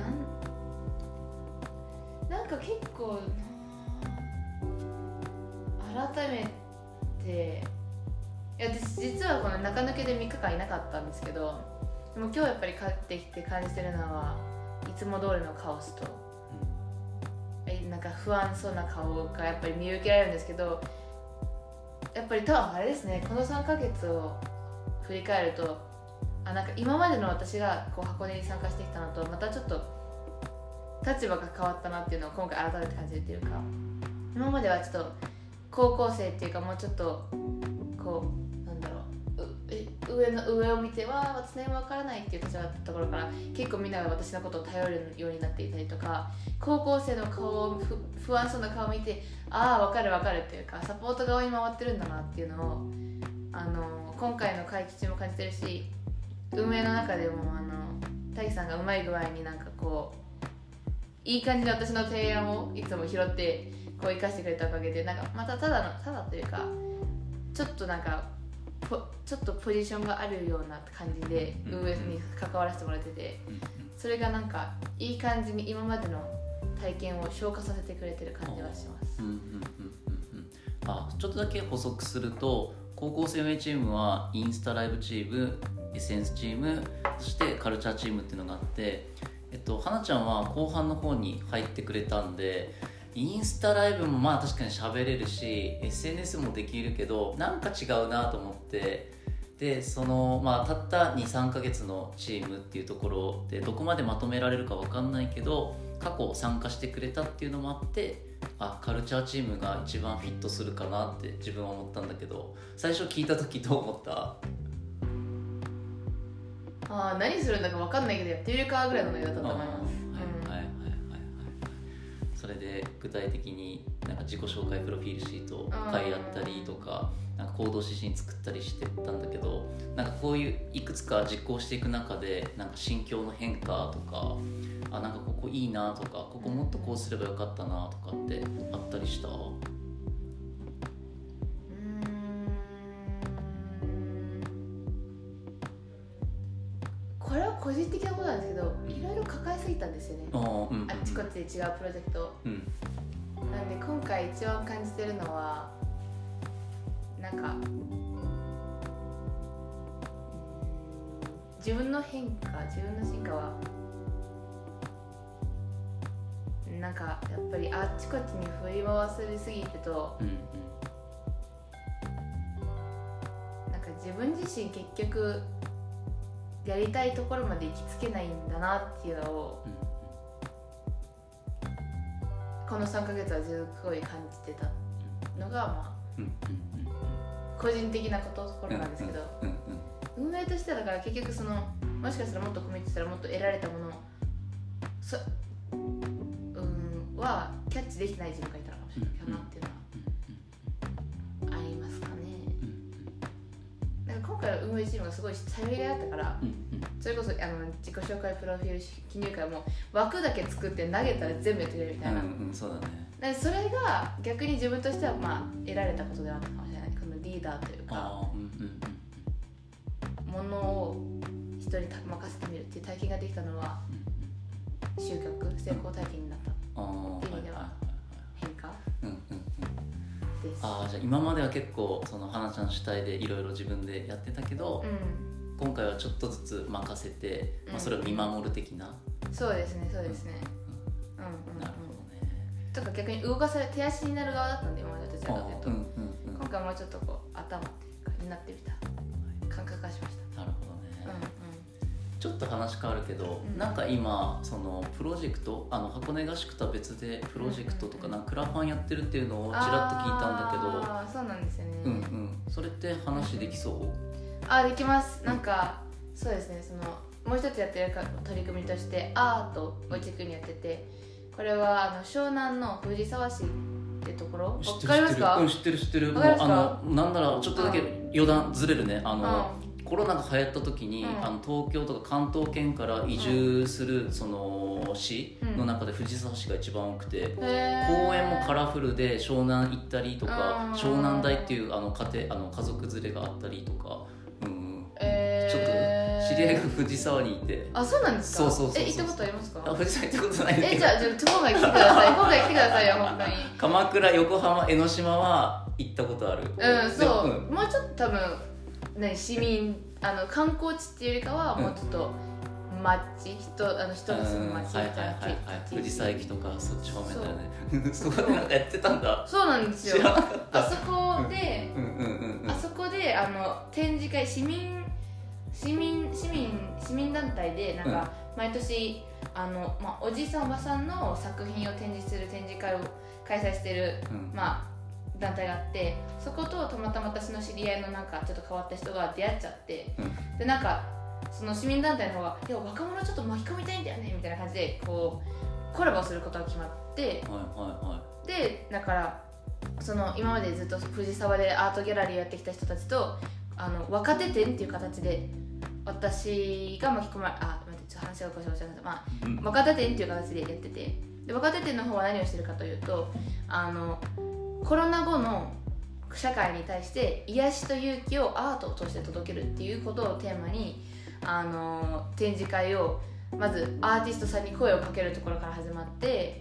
なんなんか結構な、改めて、いや私実はこの中抜けでみっかかんいなかったんですけど、でも今日やっぱり帰ってきて感じてるのはいつも通りのカオスと、うん、なんか不安そうな顔がやっぱり見受けられるんですけど、やっぱり多分あれですね、このさんかげつを振り返ると、あ、なんか今までの私がこう箱根に参加してきたのとまたちょっと立場が変わったなっていうのを今回改めて感じるっていうか、今まではちょっと高校生っていうかもうちょっとこうなんだろう、うえ上の上を見ては私何も分からないっていう立場だったところから結構みんなが私のことを頼るようになっていたりとか、高校生の顔をふ不安そうな顔を見て、ああ分かる分かるっていうかサポート側に回ってるんだなっていうのをあの今回の会期中も感じてるし、運営の中でもあの大樹さんがうまい具合になんかこういい感じで私の提案をいつも拾ってこう生かしてくれたおかげで、なんかまたただのただというかちょっとなんかポちょっとポジションがあるような感じで運営に関わらせてもらってて、それがなんかいい感じに今までの体験を消化させてくれてる感じはします。うんうんうんうん、 あ、ちょっとだけ補足すると、高校生運営チームはインスタライブチーム、エッセンスチーム、そしてカルチャーチームっていうのがあって、えっと、花ちゃんは後半の方に入ってくれたんで、インスタライブもまあ確かに喋れるし エスエヌエス もできるけどなんか違うなと思って、でその、まあ、たったにさんかげつのチームっていうところでどこまでまとめられるか分かんないけど、過去参加してくれたっていうのもあって、あ、カルチャーチームが一番フィットするかなって自分は思ったんだけど、最初聞いた時どう思った？ あ、何するんだか分かんないけどやってみるかぐらいの内容だったと思います。 それで具体的になんか自己紹介プロフィールシート書いあったりとか、なんか行動指針作ったりしてたんだけど、なんかこういういくつか実行していく中でなんか心境の変化とか、あ、なんかここいいなとか、ここもっとこうすればよかったなとかってあったりした？ これは個人的なことなんですけど、いろいろ抱えすぎたんですよね。 あ,、うん、あっちこっちで違うプロジェクト、うん、なんで今回一番感じてるのはなんか自分の変化、自分の進化はなんかやっぱりあっちこっちに振り回されすぎてと、 うんうん、 なんか自分自身結局やりたいところまで行きつけないんだなっていうのを、 うんこのさんかげつはすごい感じてたのが、まあうんうんうん、 個人的なことところなんですけど、 うんうんうん、 運営としてはだから結局そのもしかしたらもっとコミットしたらもっと得られたものそ、うん、はキャッチできてない自分がいたのかもしれないかなっていうのはありますかね。なんか今回の運営チームがすごい頼りがいあったから、 うんうん、 それこそあの自己紹介プロフィール記入会も枠だけ作って投げたら全部やってくれるみたいな、 うんうん、そうだね。 でそれが逆に自分としてはまあ得られたことであったかもしれない。このリーダーというか、 あ、うんうんものを人に任せてみるっていう体験ができたのは収穫成功体験になったっていう意味では変化です。 ああ、じゃあ今までは結構その花ちゃん主体でいろいろ自分でやってたけど、 うん、 今回はちょっとずつ任せて、まあ、それを見守る的な、 うん、そうですねそうですね、うんうんうん、 なるほどね。 とか逆に動かされ手足になる側だったんで今までどちらかというと、 うんうんうん、 今回はもうちょっとこう頭っていうかになってみた感覚がしました。 なるほどね、 うんうん、 ちょっと話変わるけど、 うん、 なんか今そのプロジェクト、あの箱根合宿とは別でプロジェクトとかなんかクラファンやってるっていうのをちらっと聞いたんだけど、 ああそうなんですよね、 うんうん、それって話できそう？ あ、できます。なんか、うん、そうですね、そのもう一つやってる取り組みとしてアートを軸にやってて、これはあの湘南の藤沢市っていうところ、わかりますか？ うん、知ってる知ってる。 わかりますか？ もうあのなんならちょっとだけ余談ずれるね。あの、 うん、 コロナが流行った時に、うん、あの東京とか関東圏から移住する、うん、その市の中で藤沢市が一番多くて、うん、公園もカラフルで湘南行ったりとか、うん、湘南台っていうあの家庭あの家族連れがあったりとか、うん、えー、ちょっと知り合いが藤沢にいて。 あ、そうなんですか？ そうそうそうそう。 え、行ったことありますか？ あ、藤沢行ったことないんだけど。 え、じゃあ、じゃあ今回来てください。今回来てくださいよ、本当に。 鎌倉、横浜、江ノ島は行ったことある。 うん、そう、うん、もうちょっと多分ね、市民あの観光地っていうよりかはもうちょっと町、人あの人が住む町みたいな、 藤沢駅とかそっち方面だよね。そこでなんかやってたんだ。 そうなんですよ。 知らなかった。 あそこで、あそこであの展示会、市民市民市民市民団体でなんか毎年、うん、あのまあおじいさんおばさんの作品を展示する展示会を開催してる、うん、まあ団体があって、そことたまたま私の知り合いのなんかちょっと変わった人が出会っちゃって、うん、でなんかその市民団体の方がいや若者ちょっと巻き込みたいんだよねみたいな感じでこうコラボをすることが決まって、はいはいはい、でだからその今までずっと藤沢でアートギャラリーをやってきた人たちとあの若手展っていう形で私が巻き込まれあ待ってちょっと話がおかしいおかしいんですけど、まあうん、若手展っていう形でやってて、で若手展の方は何をしてるかというと、あのコロナ後の社会に対して癒しと勇気をアートを通して届けるっていうことをテーマにあの展示会をまずアーティストさんに声をかけるところから始まって、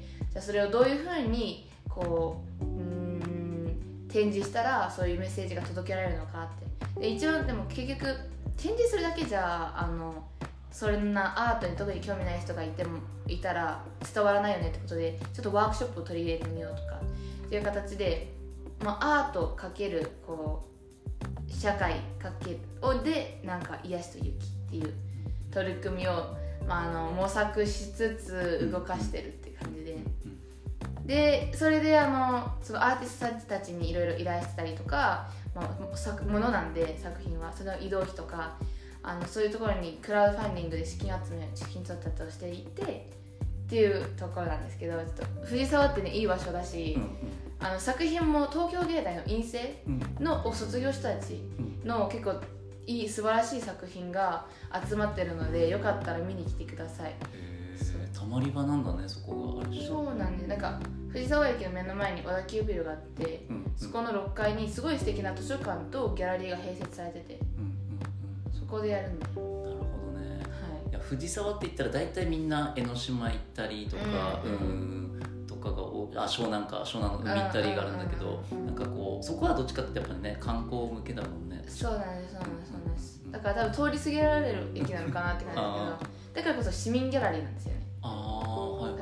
じゃあそれをどういうふうにこう、うーん展示したらそういうメッセージが届けられるのかって。で一応でも結局展示するだけじゃあのそんなアートに特に興味ない人がいてもいたら伝わらないよねってことで、ちょっとワークショップを取り入れてみようとかっていう形で、まあ、アートかけるこう社会かけるでなんか癒しと勇気っていう取り組みを、まあ、あの模索しつつ動かしてるって感じで、でそれであのそのアーティストたちにいろいろ依頼してたりとか、まあ、作ものなんで作品はその移動費とかあのそういうところにクラウドファンディングで資金集め資金調達をしていてっていうところなんですけど、ちょっと藤沢ってねいい場所だし、うんうん、あの作品も東京芸大の院生のを卒業したちの結構いい素晴らしい作品が集まってるので、よかったら見に来てください。 たまり場なんだね、そこがあるし。 そうなんで、なんか藤沢駅の目の前に小田急ビルがあって、うんうん、そこのろっかいにすごい素敵な図書館とギャラリーが併設されてて、うんうんうん、そこでやるんで。なるほどね、はい、いや藤沢って言ったら大体みんな江ノ島行ったりとか、うんうん、とかがあ湘南か湘南の海行ったりがあるんだけど、うんうん、なんかこうそこはどっちかってやっぱりね観光向けだもんね。そうなんですそうなんですそうなんです、うん、だから多分通り過ぎられる駅なのかなって感じだけどだからこそ市民ギャラリーなんですよね。 あ、はい、 だか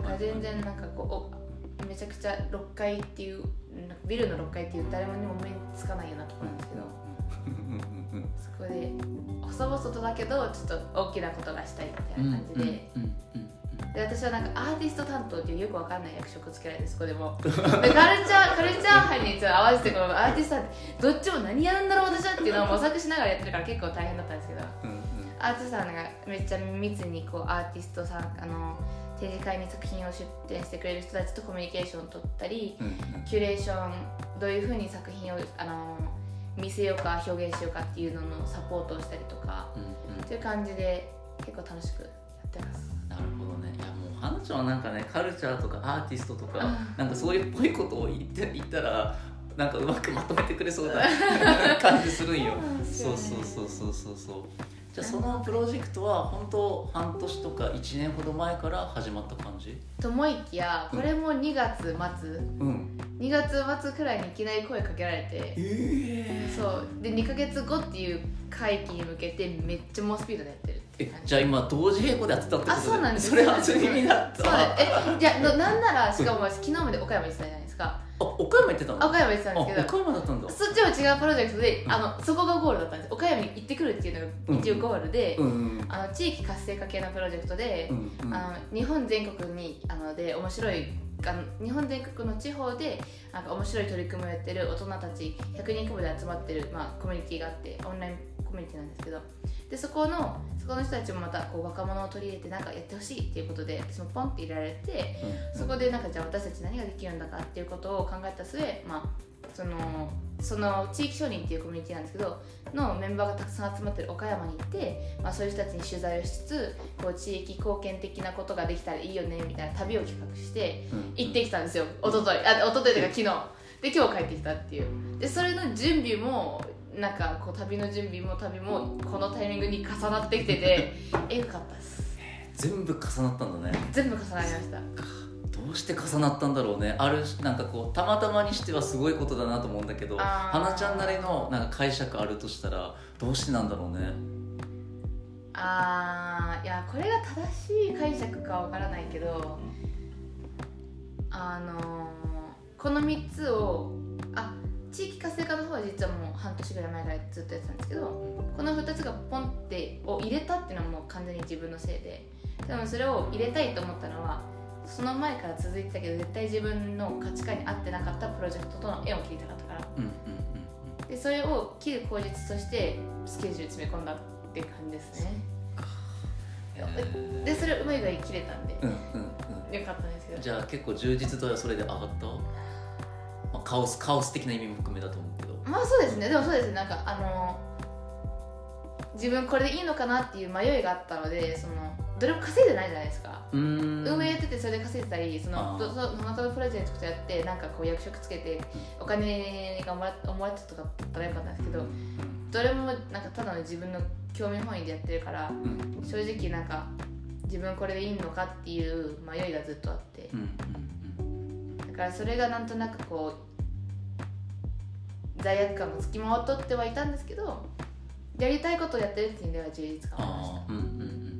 から全然なんかこうめちゃくちゃろっかいっていうビルのろっかいっていう誰もにも目につかないようなところなんですけど、そこで細々とだけどちょっと大きなことがしたいみたいな感じで、で私はなんかアーティスト担当っていうよくわかんない役職をつけられて、そこでもでカルチャーカルチャー杯にちょっと合わせてこのアーティストってどっちも何やるんだろう私はっていうのを模索しながらやってるから結構大変だったんですけど、うんうん、アーティストさんがめっちゃ密にこうアーティストさんあの展示会に作品を出展してくれる人たちとコミュニケーションを取ったり、うんうん、キュレーションどういうふうに作品をあの見せようか表現しようかっていうののサポートをしたりとか、うんうん、っていう感じで結構楽しくやってます。 なるほどね。いやもう花ちゃんはなんかねカルチャーとかアーティストとか、うん、なんかそういうっぽいことを言って言ったらなんかうまくまとめてくれそうな感じするんよ。そうそうそうそうそうそう。じゃあそのプロジェクトは本当半年とかいちねんほど前から始まった感じ？ と思いきやこれもにがつまつ、うん、にがつまつくらいにいきなり声かけられて、えー、そうでにかげつごっていう会期に向けてめっちゃ猛スピードでやってるって感じ。 えじゃあ今同時並行でやってたってことで？ あそうなんです。 それ初耳だった。 そうえじゃあなんならしかも昨日まで岡山に行ってたじゃないですか。 あ、岡山行ってたの？ 岡山行ってたんですけど、 岡山だったんだ。 そっちは違うプロジェクトで、うん、あのそこがゴールだったんです。岡山に行ってくるっていうのが一応ゴールで、うんうん、あの地域活性化系のプロジェクトで、うんうん、あの日本全国にあので面白いあの日本全国の地方でなんか面白い取り組みをやってる大人たちひゃくにん規模で集まってる、まあ、コミュニティがあってオンラインコミュニティなんですけど、でそこのそこの人たちもまたこう若者を取り入れてなんかやってほしいっていうことで私もポンって入れられて、うん、そこでなんかじゃあ私たち何ができるんだかっていうことを考えた末、まあ、そのその地域承認っていうコミュニティなんですけどのメンバーがたくさん集まってる岡山に行って、まあ、そういう人たちに取材をしつつこう地域貢献的なことができたらいいよねみたいな旅を企画して行ってきたんですよ、うん、一昨日あ一昨日というか昨日で今日帰ってきたっていう。でそれの準備もなんかこう旅の準備も旅もこのタイミングに重なってきててエグかったです。 全部重なったんだね。 全部重なりました。 どうして重なったんだろうね。あるなんかこうたまたまにしてはすごいことだなと思うんだけど、花ちゃんなりのなんか解釈あるとしたらどうしてなんだろうね。 あーいやこれが正しい解釈かわからないけど、あのー、このみっつをあ地域活性化の方は実はもう半年ぐらい前からずっとやってたんですけど、このふたつがポンってを入れたっていうのはもう完全に自分のせいで、でもそれを入れたいと思ったのはその前から続いてたけど絶対自分の価値観に合ってなかったプロジェクトとの縁を切りたかったから、うんうんうん、でそれを切る口実としてスケジュール詰め込んだって感じですね。でそれうまい具合に切れたんで、うんうんうん、よかったんですけど。 じゃあ結構充実度はそれで上がった？まあ、カオスカオス的な意味も含めだと思うけど、 まあそうですね。でもそうですね、なんかあの自分これでいいのかなっていう迷いがあったので、そのどれも稼いでないじゃないですか。うーん運営やっててそれで稼いでたり、そのそのまたのプロジェクトやってなんかこう役職つけてお金がもらもらってとかだったらよかったんですけど、どれもなんかただの自分の興味本位でやってるから、うん、正直なんか自分これでいいのかっていう迷いがずっとあって、うんうんうん、だからそれがなんとなくこう罪悪感もつきまとってはいたんですけど、やりたいことをやってるっていう意味では充実感ありました。うんうん、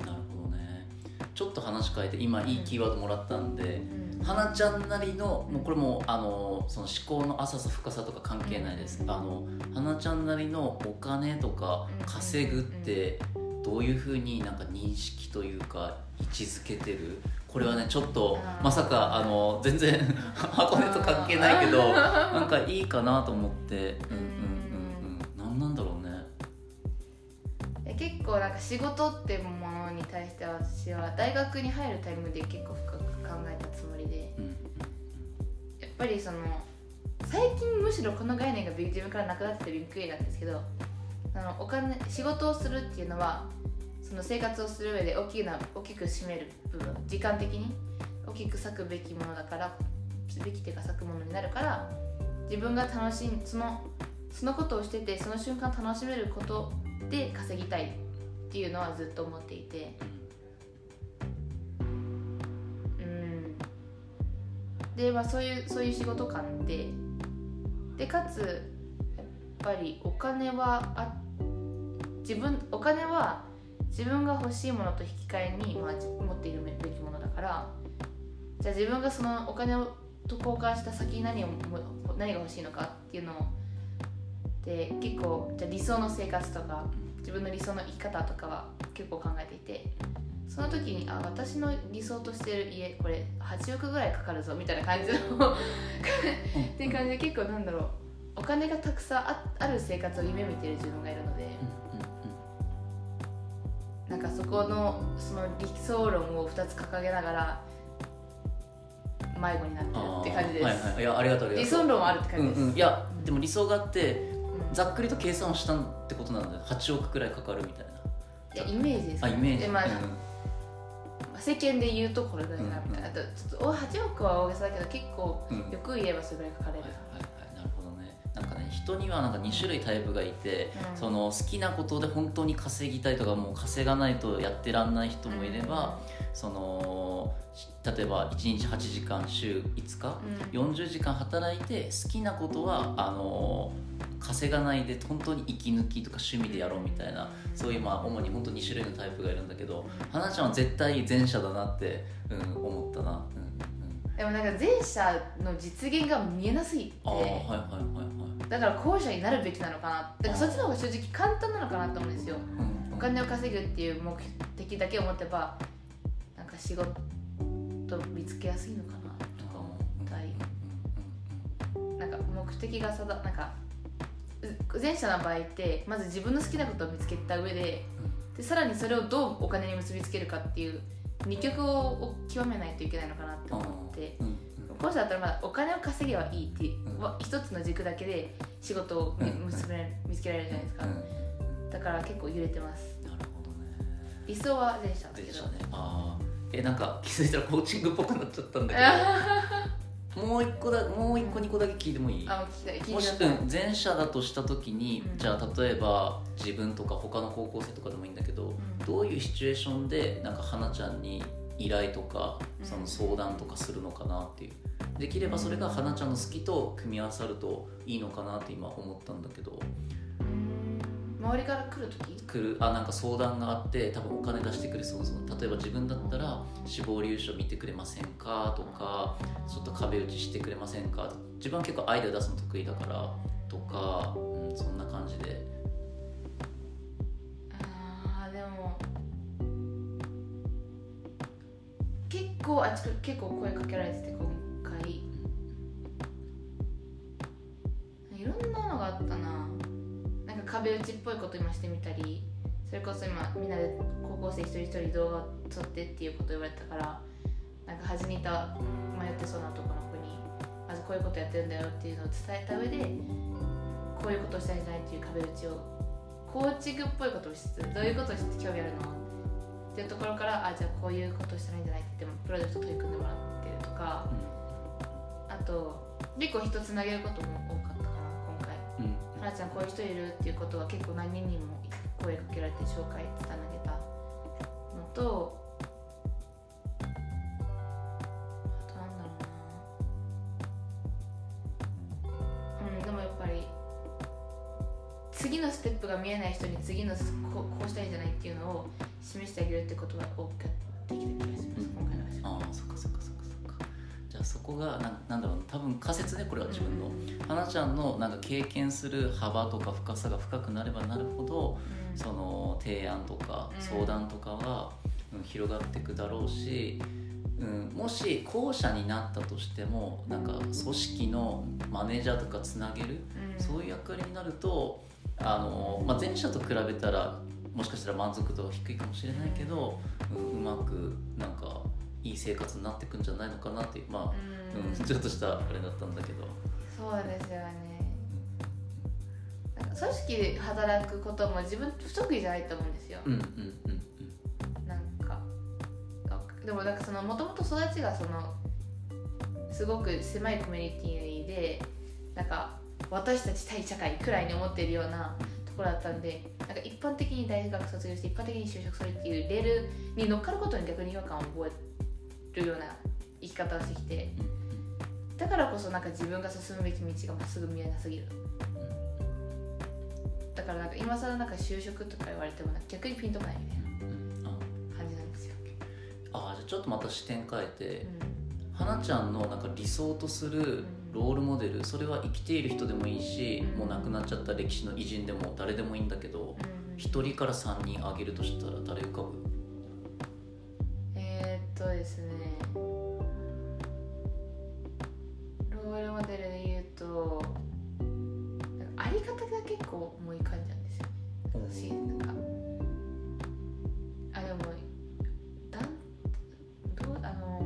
なるほどね。ちょっと話変えて今いいキーワードもらったんで、うん、花ちゃんなりのもうこれもあのその思考の浅さ深さとか関係ないです、うん、あの花ちゃんなりのお金とか稼ぐってどういうふうになんか認識というか位置づけてる？これはねちょっとまさかあの全然箱根と関係ないけどなんかいいかなと思って、うんうんうんうん、何なんだろうね。 結構なんか仕事ってものに対して私は大学に入るタイムで結構深く考えたつもりで、うん、やっぱりその最近むしろこの概念が自分からなくなっててびっくりなんですけど、あのお金仕事をするっていうのはその生活をする上で大きな大きく占める部分、時間的に大きく割くべきものだからべきっていうか割くものになるから、自分が楽しんそのそのことをしててその瞬間楽しめることで稼ぎたいっていうのはずっと思っていて、うんで、まあ、そういうそういう仕事感ででかつやっぱりお金はあ自分お金は自分が欲しいものと引き換えに、まあ、持っているべきものだから、 じゃあ自分がそのお金をと交換した先に何を何が欲しいのかっていうので結構じゃあ理想の生活とか自分の理想の生き方とかは結構考えていて、その時にあ私の理想としてる家これはちおくぐらいかかるぞみたいな感じのっていう感じで結構なんだろうお金がたくさん あ, ある生活を夢見てる自分がいるので、なんかそこのその理想論をふたつ掲げながら迷子になってるって感じです。 はいはい、いやありがとうありがとう。 理想論はあるって感じです、 うんうん、いやでも理想があって、 うん、 ざっくりと計算をしたってことなんだよ。はちおくくらいかかるみたいな。 いやイメージです、 ね、あイメージで、まあうん、 世間で言うとこれぐらいなみたいな、うんうん、あとちょっとはちおくは大げさだけど結構、うん、よく言えばそれぐらいかかれる、 はいはいはい、なるほどね。なんかね人にはなんかにしゅるいタイプがいて、うん、その好きなことで本当に稼ぎたいとかもう稼がないとやってらんない人もいれば、うん、その例えばいちにちはちじかん週いつか、うん、よんじゅうじかん働いて好きなことはあの稼がないで本当に息抜きとか趣味でやろうみたいな、そういうまあ主に本当にしゅるいのタイプがいるんだけど、花ちゃんは絶対前者だなって、うん、思ったな、うんうん、 でもなんか前者の実現が見えなすぎて、あ、はいはいはいはい、だから後者になるべきなのかな、だからそっちの方が正直簡単なのかなと思うんですよ、うん、お金を稼ぐっていう目的だけを持てばなんか仕事見つけやすいのかなとか思ったり、なんか目的が定なんか前者の場合ってまず自分の好きなことを見つけた上で、でさらにそれをどうお金に結びつけるかっていう二極を極めないといけないのかなって思って、後者だったらまだお金を稼げばいいっていう一つの軸だけで仕事を結べ見つけられるじゃないですか、だから結構揺れてます。 なるほどね。 理想は前者だけど、 前者ね。あえなんか気づいたらコーチングっぽくなっちゃったんだけどもう一個だもう一個二個だけ聞いてもいい？ あ、聞きたい。聞いてもし、うん、前者だとした時に、うん、じゃあ例えば自分とか他の高校生とかでもいいんだけど、うん、どういうシチュエーションでなんか花ちゃんに依頼とかその相談とかするのかなっていう、できればそれが花ちゃんの好きと組み合わさるといいのかなって今思ったんだけど、 周りから来る時来るあなんか相談があって多分お金出してくれそうそう、例えば自分だったら死亡理由書見てくれませんかとか、ちょっと壁打ちしてくれませんか、自分は結構アイデア出すの得意だからとか、うん、そんな感じで。 あーでも結構あ結構声かけられてて今回いろんなのがあったな。壁打ちっぽいこと今してみたり、それこそ今みんなで高校生一人一人動画を撮ってっていうことを言われたから、なんか端にいた迷ってそうな男の子にまずこういうことやってるんだよっていうのを伝えた上で、こういうことをしたいんじゃないっていう壁打ちをコーチングっぽいことをしつつ、どういうことをして興味あるのっていうところから、あじゃあこういうことをしたらいいんじゃないって言ってもプロジェクト取り組んでもらってるとか、あと結構人つなげることも多かったかな今回、うん、花ちゃんこういう人いるっていうことは結構何人にも声かけられて紹介つなげたのと、あとなんだろうな、うんでもやっぱり次のステップが見えない人に次の こ, こうしたらいいんじゃないっていうのを示してあげるってことは多くできた気がします、うん、今回の話。 ああそっかそっかそっかそっか。じゃあそこが な, なんだろう多分仮説ね、これは自分の、うん、花ちゃんのなんか経験する幅とか深さが深くなればなるほど、うん、その提案とか相談とかは、うん、広がっていくだろうし、うん、もし後者になったとしてもなんか組織のマネージャーとかつなげる、うん、そういう役割になるとあの、まあ、前者と比べたらもしかしたら満足度は低いかもしれないけど、うん、うまくなんかいい生活になっていくんじゃないのかなっていう、まあ、うん、ちょっとしたあれだったんだけど。 そうですよね。なんか組織で働くことも自分不得意じゃないと思うんですよ。うんうんうんうん。なんかでもなんかその元々育ちがそのすごく狭いコミュニティでなんか私たち対社会くらいに思っているようなところだったんで、なんか一般的に大学卒業して一般的に就職するっていうレールに乗っかることに逆に違和感を覚えるような生き方をしてきて、だからこそなんか自分が進むべき道がまっすぐ見えなすぎる。だからなんか今更なんか就職とか言われても逆にピンとこないみたいな感じなんですよ。 ああ、じゃあちょっとまた視点変えて、うん、 花ちゃんのなんか理想とするロールモデル、それは生きている人でもいいし、もう亡くなっちゃった歴史の偉人でも誰でもいいんだけど、ひとりからさんにん挙げるとしたら誰浮かぶ？ えー、っとですね、ロールモデルで言うとあり方が結構思い浮かんじゃうんですよね。私なんかあでもだんどうあの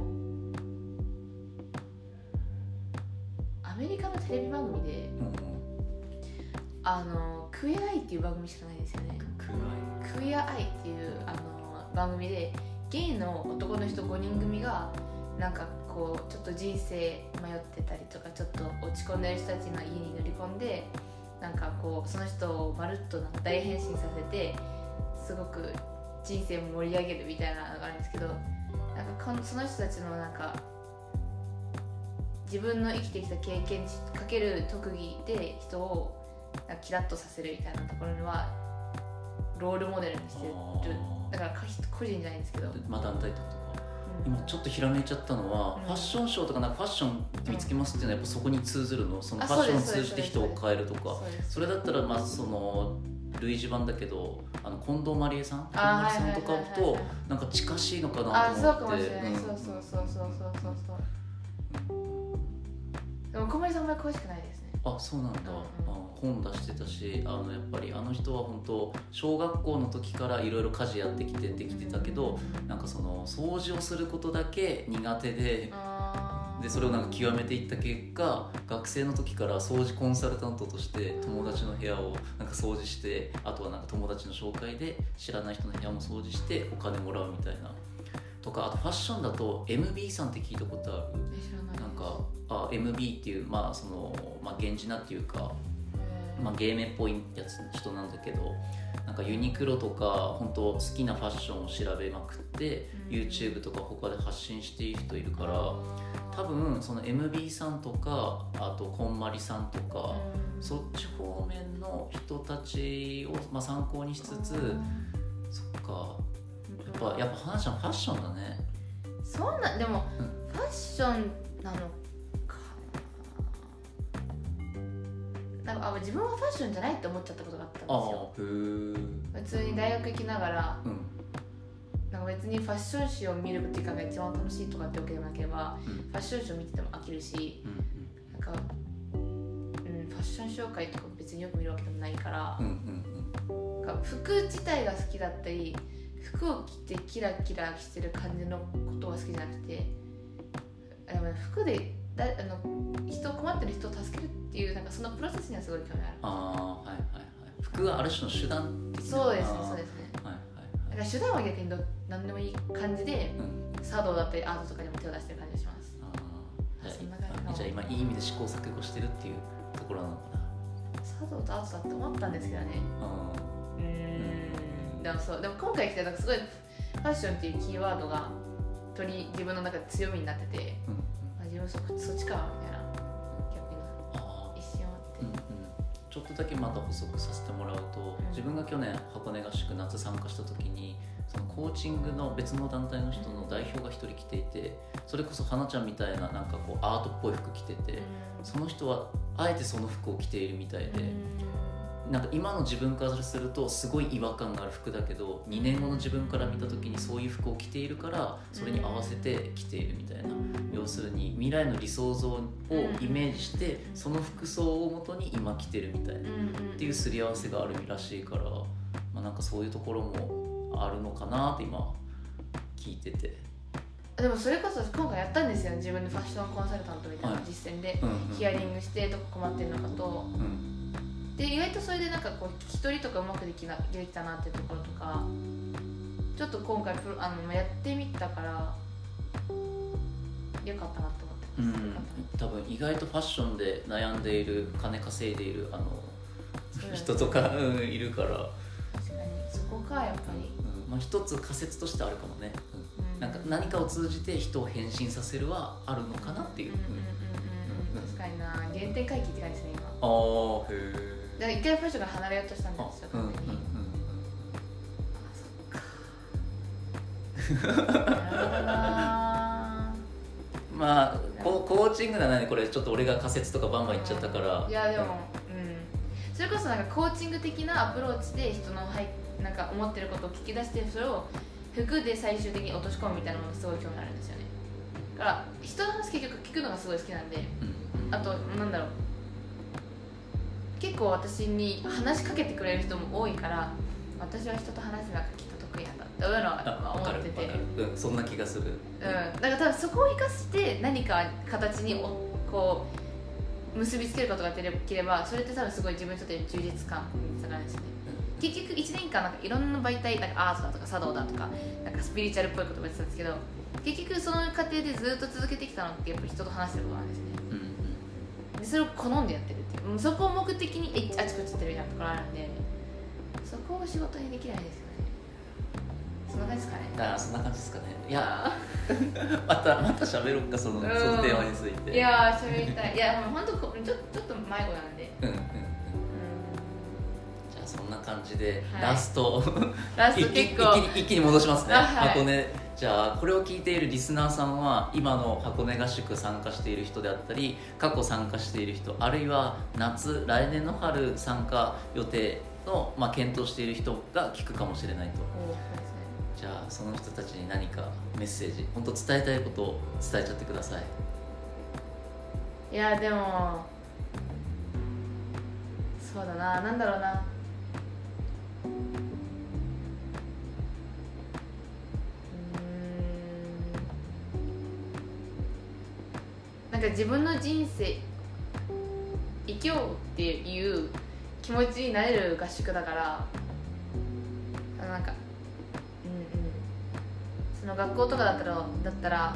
アメリカのテレビ番組で、うん、あのクエアアイっていう番組しかないですよね。クエアアイっていうあの番組でゲイの男の人ごにん組がなんかこうちょっと人生迷ってたりとかちょっと落ち込んでる人たちの家に乗り込んでなんかこうその人をまるっとなんか大変身させてすごく人生を盛り上げるみたいなのがあるんですけど、なんかこのその人たちのなんか自分の生きてきた経験値かける特技で人をなんかキラッとさせるみたいなところにはロールモデルにしてる。だから個人じゃないんですけど、 まあ団体ってことか、うん、今ちょっとひらめいちゃったのは、うん、ファッションショーとかなんかファッション見つけますっていうのはやっぱそこに通ずるの、そのファッションを通じて人を変えるとか、それだったらまあその類似版だけどあの近藤麻理恵さん近藤麻理恵さんとかとなんか近しいのかなと思って。 あ、そうかもしれない、うん、そうそうそうそうそうそうそう。でも小森さんは詳しくないですね。 あ、そうなんだ、うんうん、本出してたし、あのやっぱりあの人は本当小学校の時からいろいろ家事やってきてできてたけど、なんかその掃除をすることだけ苦手で、でそれをなんか極めていった結果、学生の時から掃除コンサルタントとして友達の部屋をなんか掃除して、あとはなんか友達の紹介で知らない人の部屋も掃除してお金もらうみたいなとか、あとファッションだと エムビー さんって聞いたことある？ 知らない。 なんかあ エムビー っていうまあそのまあ源氏名っていうか、まあ、芸名っぽいやつ人なんだけど、なんかユニクロとか本当好きなファッションを調べまくって、うん、YouTube とか他で発信している人いるから、多分その エムビー さんとかあとこんまりさんとか、うん、そっち方面の人たちを、まあ、参考にしつつ、うん、そっかやっぱやっぱ花ちゃんファッションだね。 そんなでも、うん、ファッションなのかな。なんかあ自分はファッションじゃないって思っちゃったことがあったんですよ。あへ普通に大学行きながら、うん、なんか別にファッション誌を見る時間が一番楽しいとかってわけでもなければ、うん、ファッション誌を見てても飽きるし、うん、なんか、うん、ファッション紹介とか別によく見るわけでもないから、うんうんうん、なんか服自体が好きだったり服を着てキラキラしてる感じのことが好きじゃなくて、あの服でだあの人困ってる人を助けるっていうなんかそのプロセスにはすごい興味ある。 ああ、はいはいはい。服はある種の手段的な。 そうですね、そうですね。はいはいはい。だから手段は逆にど何でもいい感じで、うん、茶道だったりアートとかにも手を出してる感じがします。ああ、そんな感じか。じゃあ今いい意味で試行錯誤してるっていうところなのかな。 茶道とアートだって思ったんですけどね。あうーん。でもそうでも今回来てなんかすごいファッションっていうキーワードが取り自分の中で強みになってて、うん、あ自分 そ, そっちかみたいな逆に一瞬あって、うんうん、 ちょっとだけまた補足させてもらうと、うん、自分が去年箱根合宿夏参加した時にそのコーチングの別の団体の人の代表が一人来ていて、それこそ花ちゃんみたいななんかこうアートっぽい服着てて、うん、その人はあえてその服を着ているみたいで、うん、なんか今の自分からするとすごい違和感がある服だけどにねんごの自分から見た時にそういう服を着ているからそれに合わせて着ているみたいな、要するに未来の理想像をイメージしてその服装をもとに今着てるみたいなっていうすり合わせがあるらしいから、まあ、なんかそういうところもあるのかなって今聞いてて。 でもそれこそ今回やったんですよ、自分でファッションコンサルタントみたいな実践でヒアリングしてどこ困ってるのかと、うん、で意外とそれでなんかこう聞き取りとかうまくできなできたなっていうところとかちょっと今回プロあのやってみたからよかったなと思ってます、うん、 多分意外とファッションで悩んでいる金稼いでいるあの人とか、うん、いるから確かにそこかやっぱり、 うんまあ、一つ仮説としてあるかもね、うん、なんか何かを通じて人を変身させるはあるのかなっていう、 確かにな原点回帰って感じですね今。 あーへえ。 だから一回ファッションから離れようとしたんですよ、完全に。あ、そっかなるほどな。 まあココーチングなのにこれちょっと俺が仮説とかバンバン言っちゃったから、 いやでも、うん、それこそなんかコーチング的なアプローチで人のはいなんか思ってることを聞き出してそれを服で最終的に落とし込むみたいなものすごい興味あるんですよね。だから人の話結局聞くのがすごい好きなんで、うん、あとなんだろう結構私に話しかけてくれる人も多いから私は人と話すのがきっと得意なんだっていうのは思ってて、 うん、そんな気がする、 うん、だから多分そこを生かして何か形におこう結びつけることができればそれって多分すごい自分にとって充実感につながるんですよね。結局いちねんかんなんかいろんな媒体なんかアートだとか茶道だとかなんかスピリチュアルっぽいこともやってたんですけど結局その過程でずっと続けてきたのってやっぱり人と話してることなんですね、うんうん、でそれを好んでやってるっていうそこを目的にえあちこち行ってるみたいなところあるんでそこを仕事にできないですよね。そんな感じですかね。 ああそんな感じですかね。いやまたまた喋ろうかその、うん、そのテーマについて。 いやー喋りたい。いやもう本当こちょちょっと迷子なんで。うんうんうん。 じゃあそんな感じで、はい、ラストラスト結構一気に一気に戻しますね。 はい、 箱根じゃあこれを聞いているリスナーさんは今の箱根合宿参加している人であったり過去参加している人あるいは夏来年の春参加予定の、まあ、検討している人が聞くかもしれないと。じゃあその人たちに何かメッセージ本当伝えたいことを伝えちゃってください。 いやでもそうだななんだろうなうーんなんか自分の人生生きようっていう気持ちになれる合宿だからなんかその学校とかだったらだったら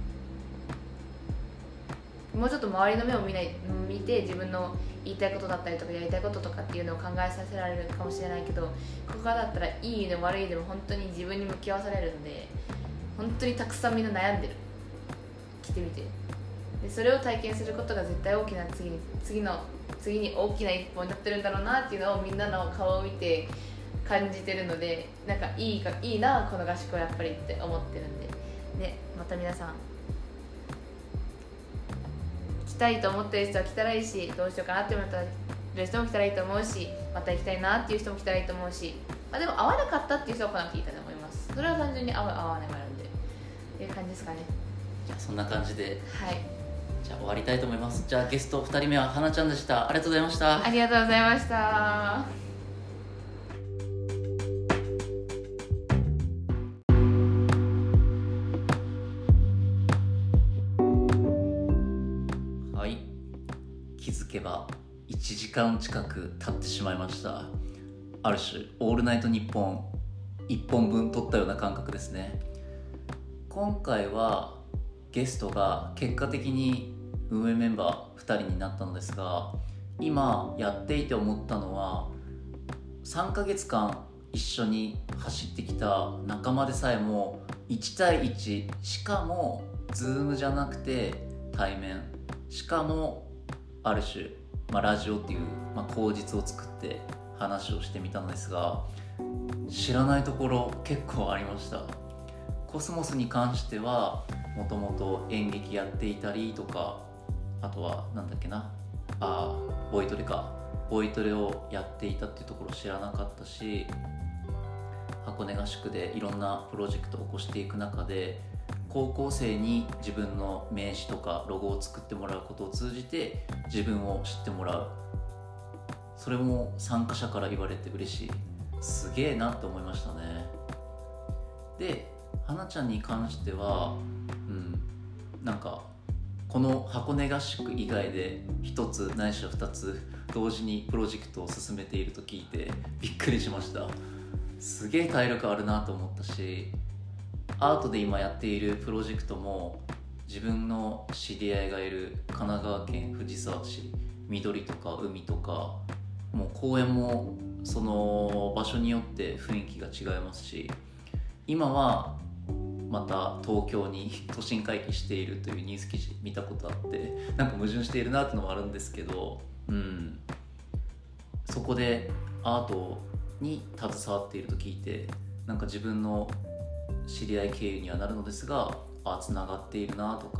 もうちょっと周りの目を見ない見て自分の言いたいことだったりとかやりたいこととかっていうのを考えさせられるかもしれないけどここからだったらいい意味でも悪い意味でも本当に自分に向き合わされるので本当にたくさんみんな悩んでる来てみてでそれを体験することが絶対大きな次に次の次に大きな一歩になってるんだろうなっていうのをみんなの顔を見て感じてるのでなんかいいかいいなこの合宿はやっぱりって思ってるんで、ね、また皆さん来たいと思ってる人は来たらいいしどうしようかなって思ってる人も来たらいいと思うしまた行きたいなっていう人も来たらいいと思うし、まあ、でも合わなかったっていう人は来なくていいかと思います。それは単純に合う合わないもあるんでっていう感じですかね。 じゃあそんな感じではいじゃあ終わりたいと思います。じゃあゲストふたりめははなちゃんでした。ありがとうございました。 ありがとうございました。 いちじかん近く経ってしまいました。ある種オールナイトニッポンいっぽんぶん撮ったような感覚ですね。今回はゲストが結果的に運営メンバーふたりになったのですが今やっていて思ったのはさんかげつかん一緒に走ってきた仲間でさえもいちたいいちしかも Zoom じゃなくて対面しかもある種まあ、ラジオっていう、まあ、口実を作って話をしてみたのですが知らないところ結構ありました。コスモスに関してはもともと演劇やっていたりとかあとはなんだっけなあボイトレかボイトレをやっていたっていうところ知らなかったし箱根合宿でいろんなプロジェクトを起こしていく中で高校生に自分の名刺とかロゴを作ってもらうことを通じて自分を知ってもらうそれも参加者から言われて嬉しいすげえなって思いましたね。ではなちゃんに関してはうんなんかこの箱根合宿以外で一つないしは二つ同時にプロジェクトを進めていると聞いてびっくりしました。すげえ体力あるなと思ったしアートで今やっているプロジェクトも自分の知り合いがいる神奈川県藤沢市緑とか海とかもう公園もその場所によって雰囲気が違いますし今はまた東京に都心回帰しているというニュース記事見たことあってなんか矛盾しているなってのもあるんですけど、うん、そこでアートに携わっていると聞いてなんか自分の知り合い経由にはなるのですがあつながっているなとか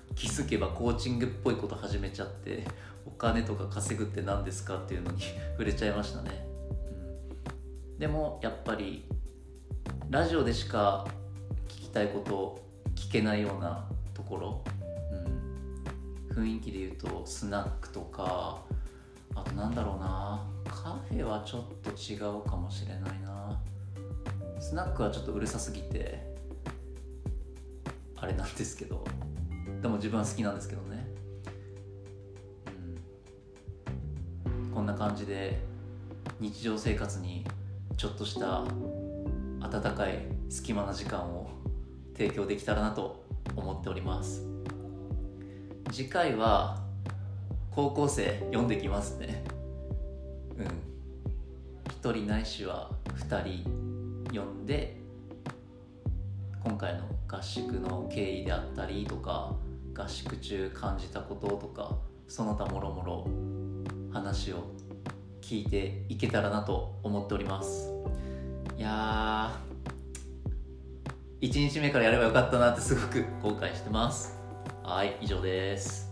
気づけばコーチングっぽいこと始めちゃって、お金とか稼ぐって何ですかっていうのに触れちゃいましたね、うん、でもやっぱりラジオでしか聞きたいこと聞けないようなところ、うん、雰囲気で言うとスナックとか、あとなんだろうな、カフェはちょっと違うかもしれないな。スナックはちょっとうるさすぎてあれなんですけど、でも自分は好きなんですけどね、うん、こんな感じで日常生活にちょっとした温かい隙間な時間を提供できたらなと思っております。次回は高校生読んできますね。うんひとりないしはふたり読んで、今回の合宿の経緯であったりとか、合宿中感じたこととか、その他もろもろ話を聞いていけたらなと思っております。いやーいちにちめからやればよかったなってすごく後悔してます。はい、以上です。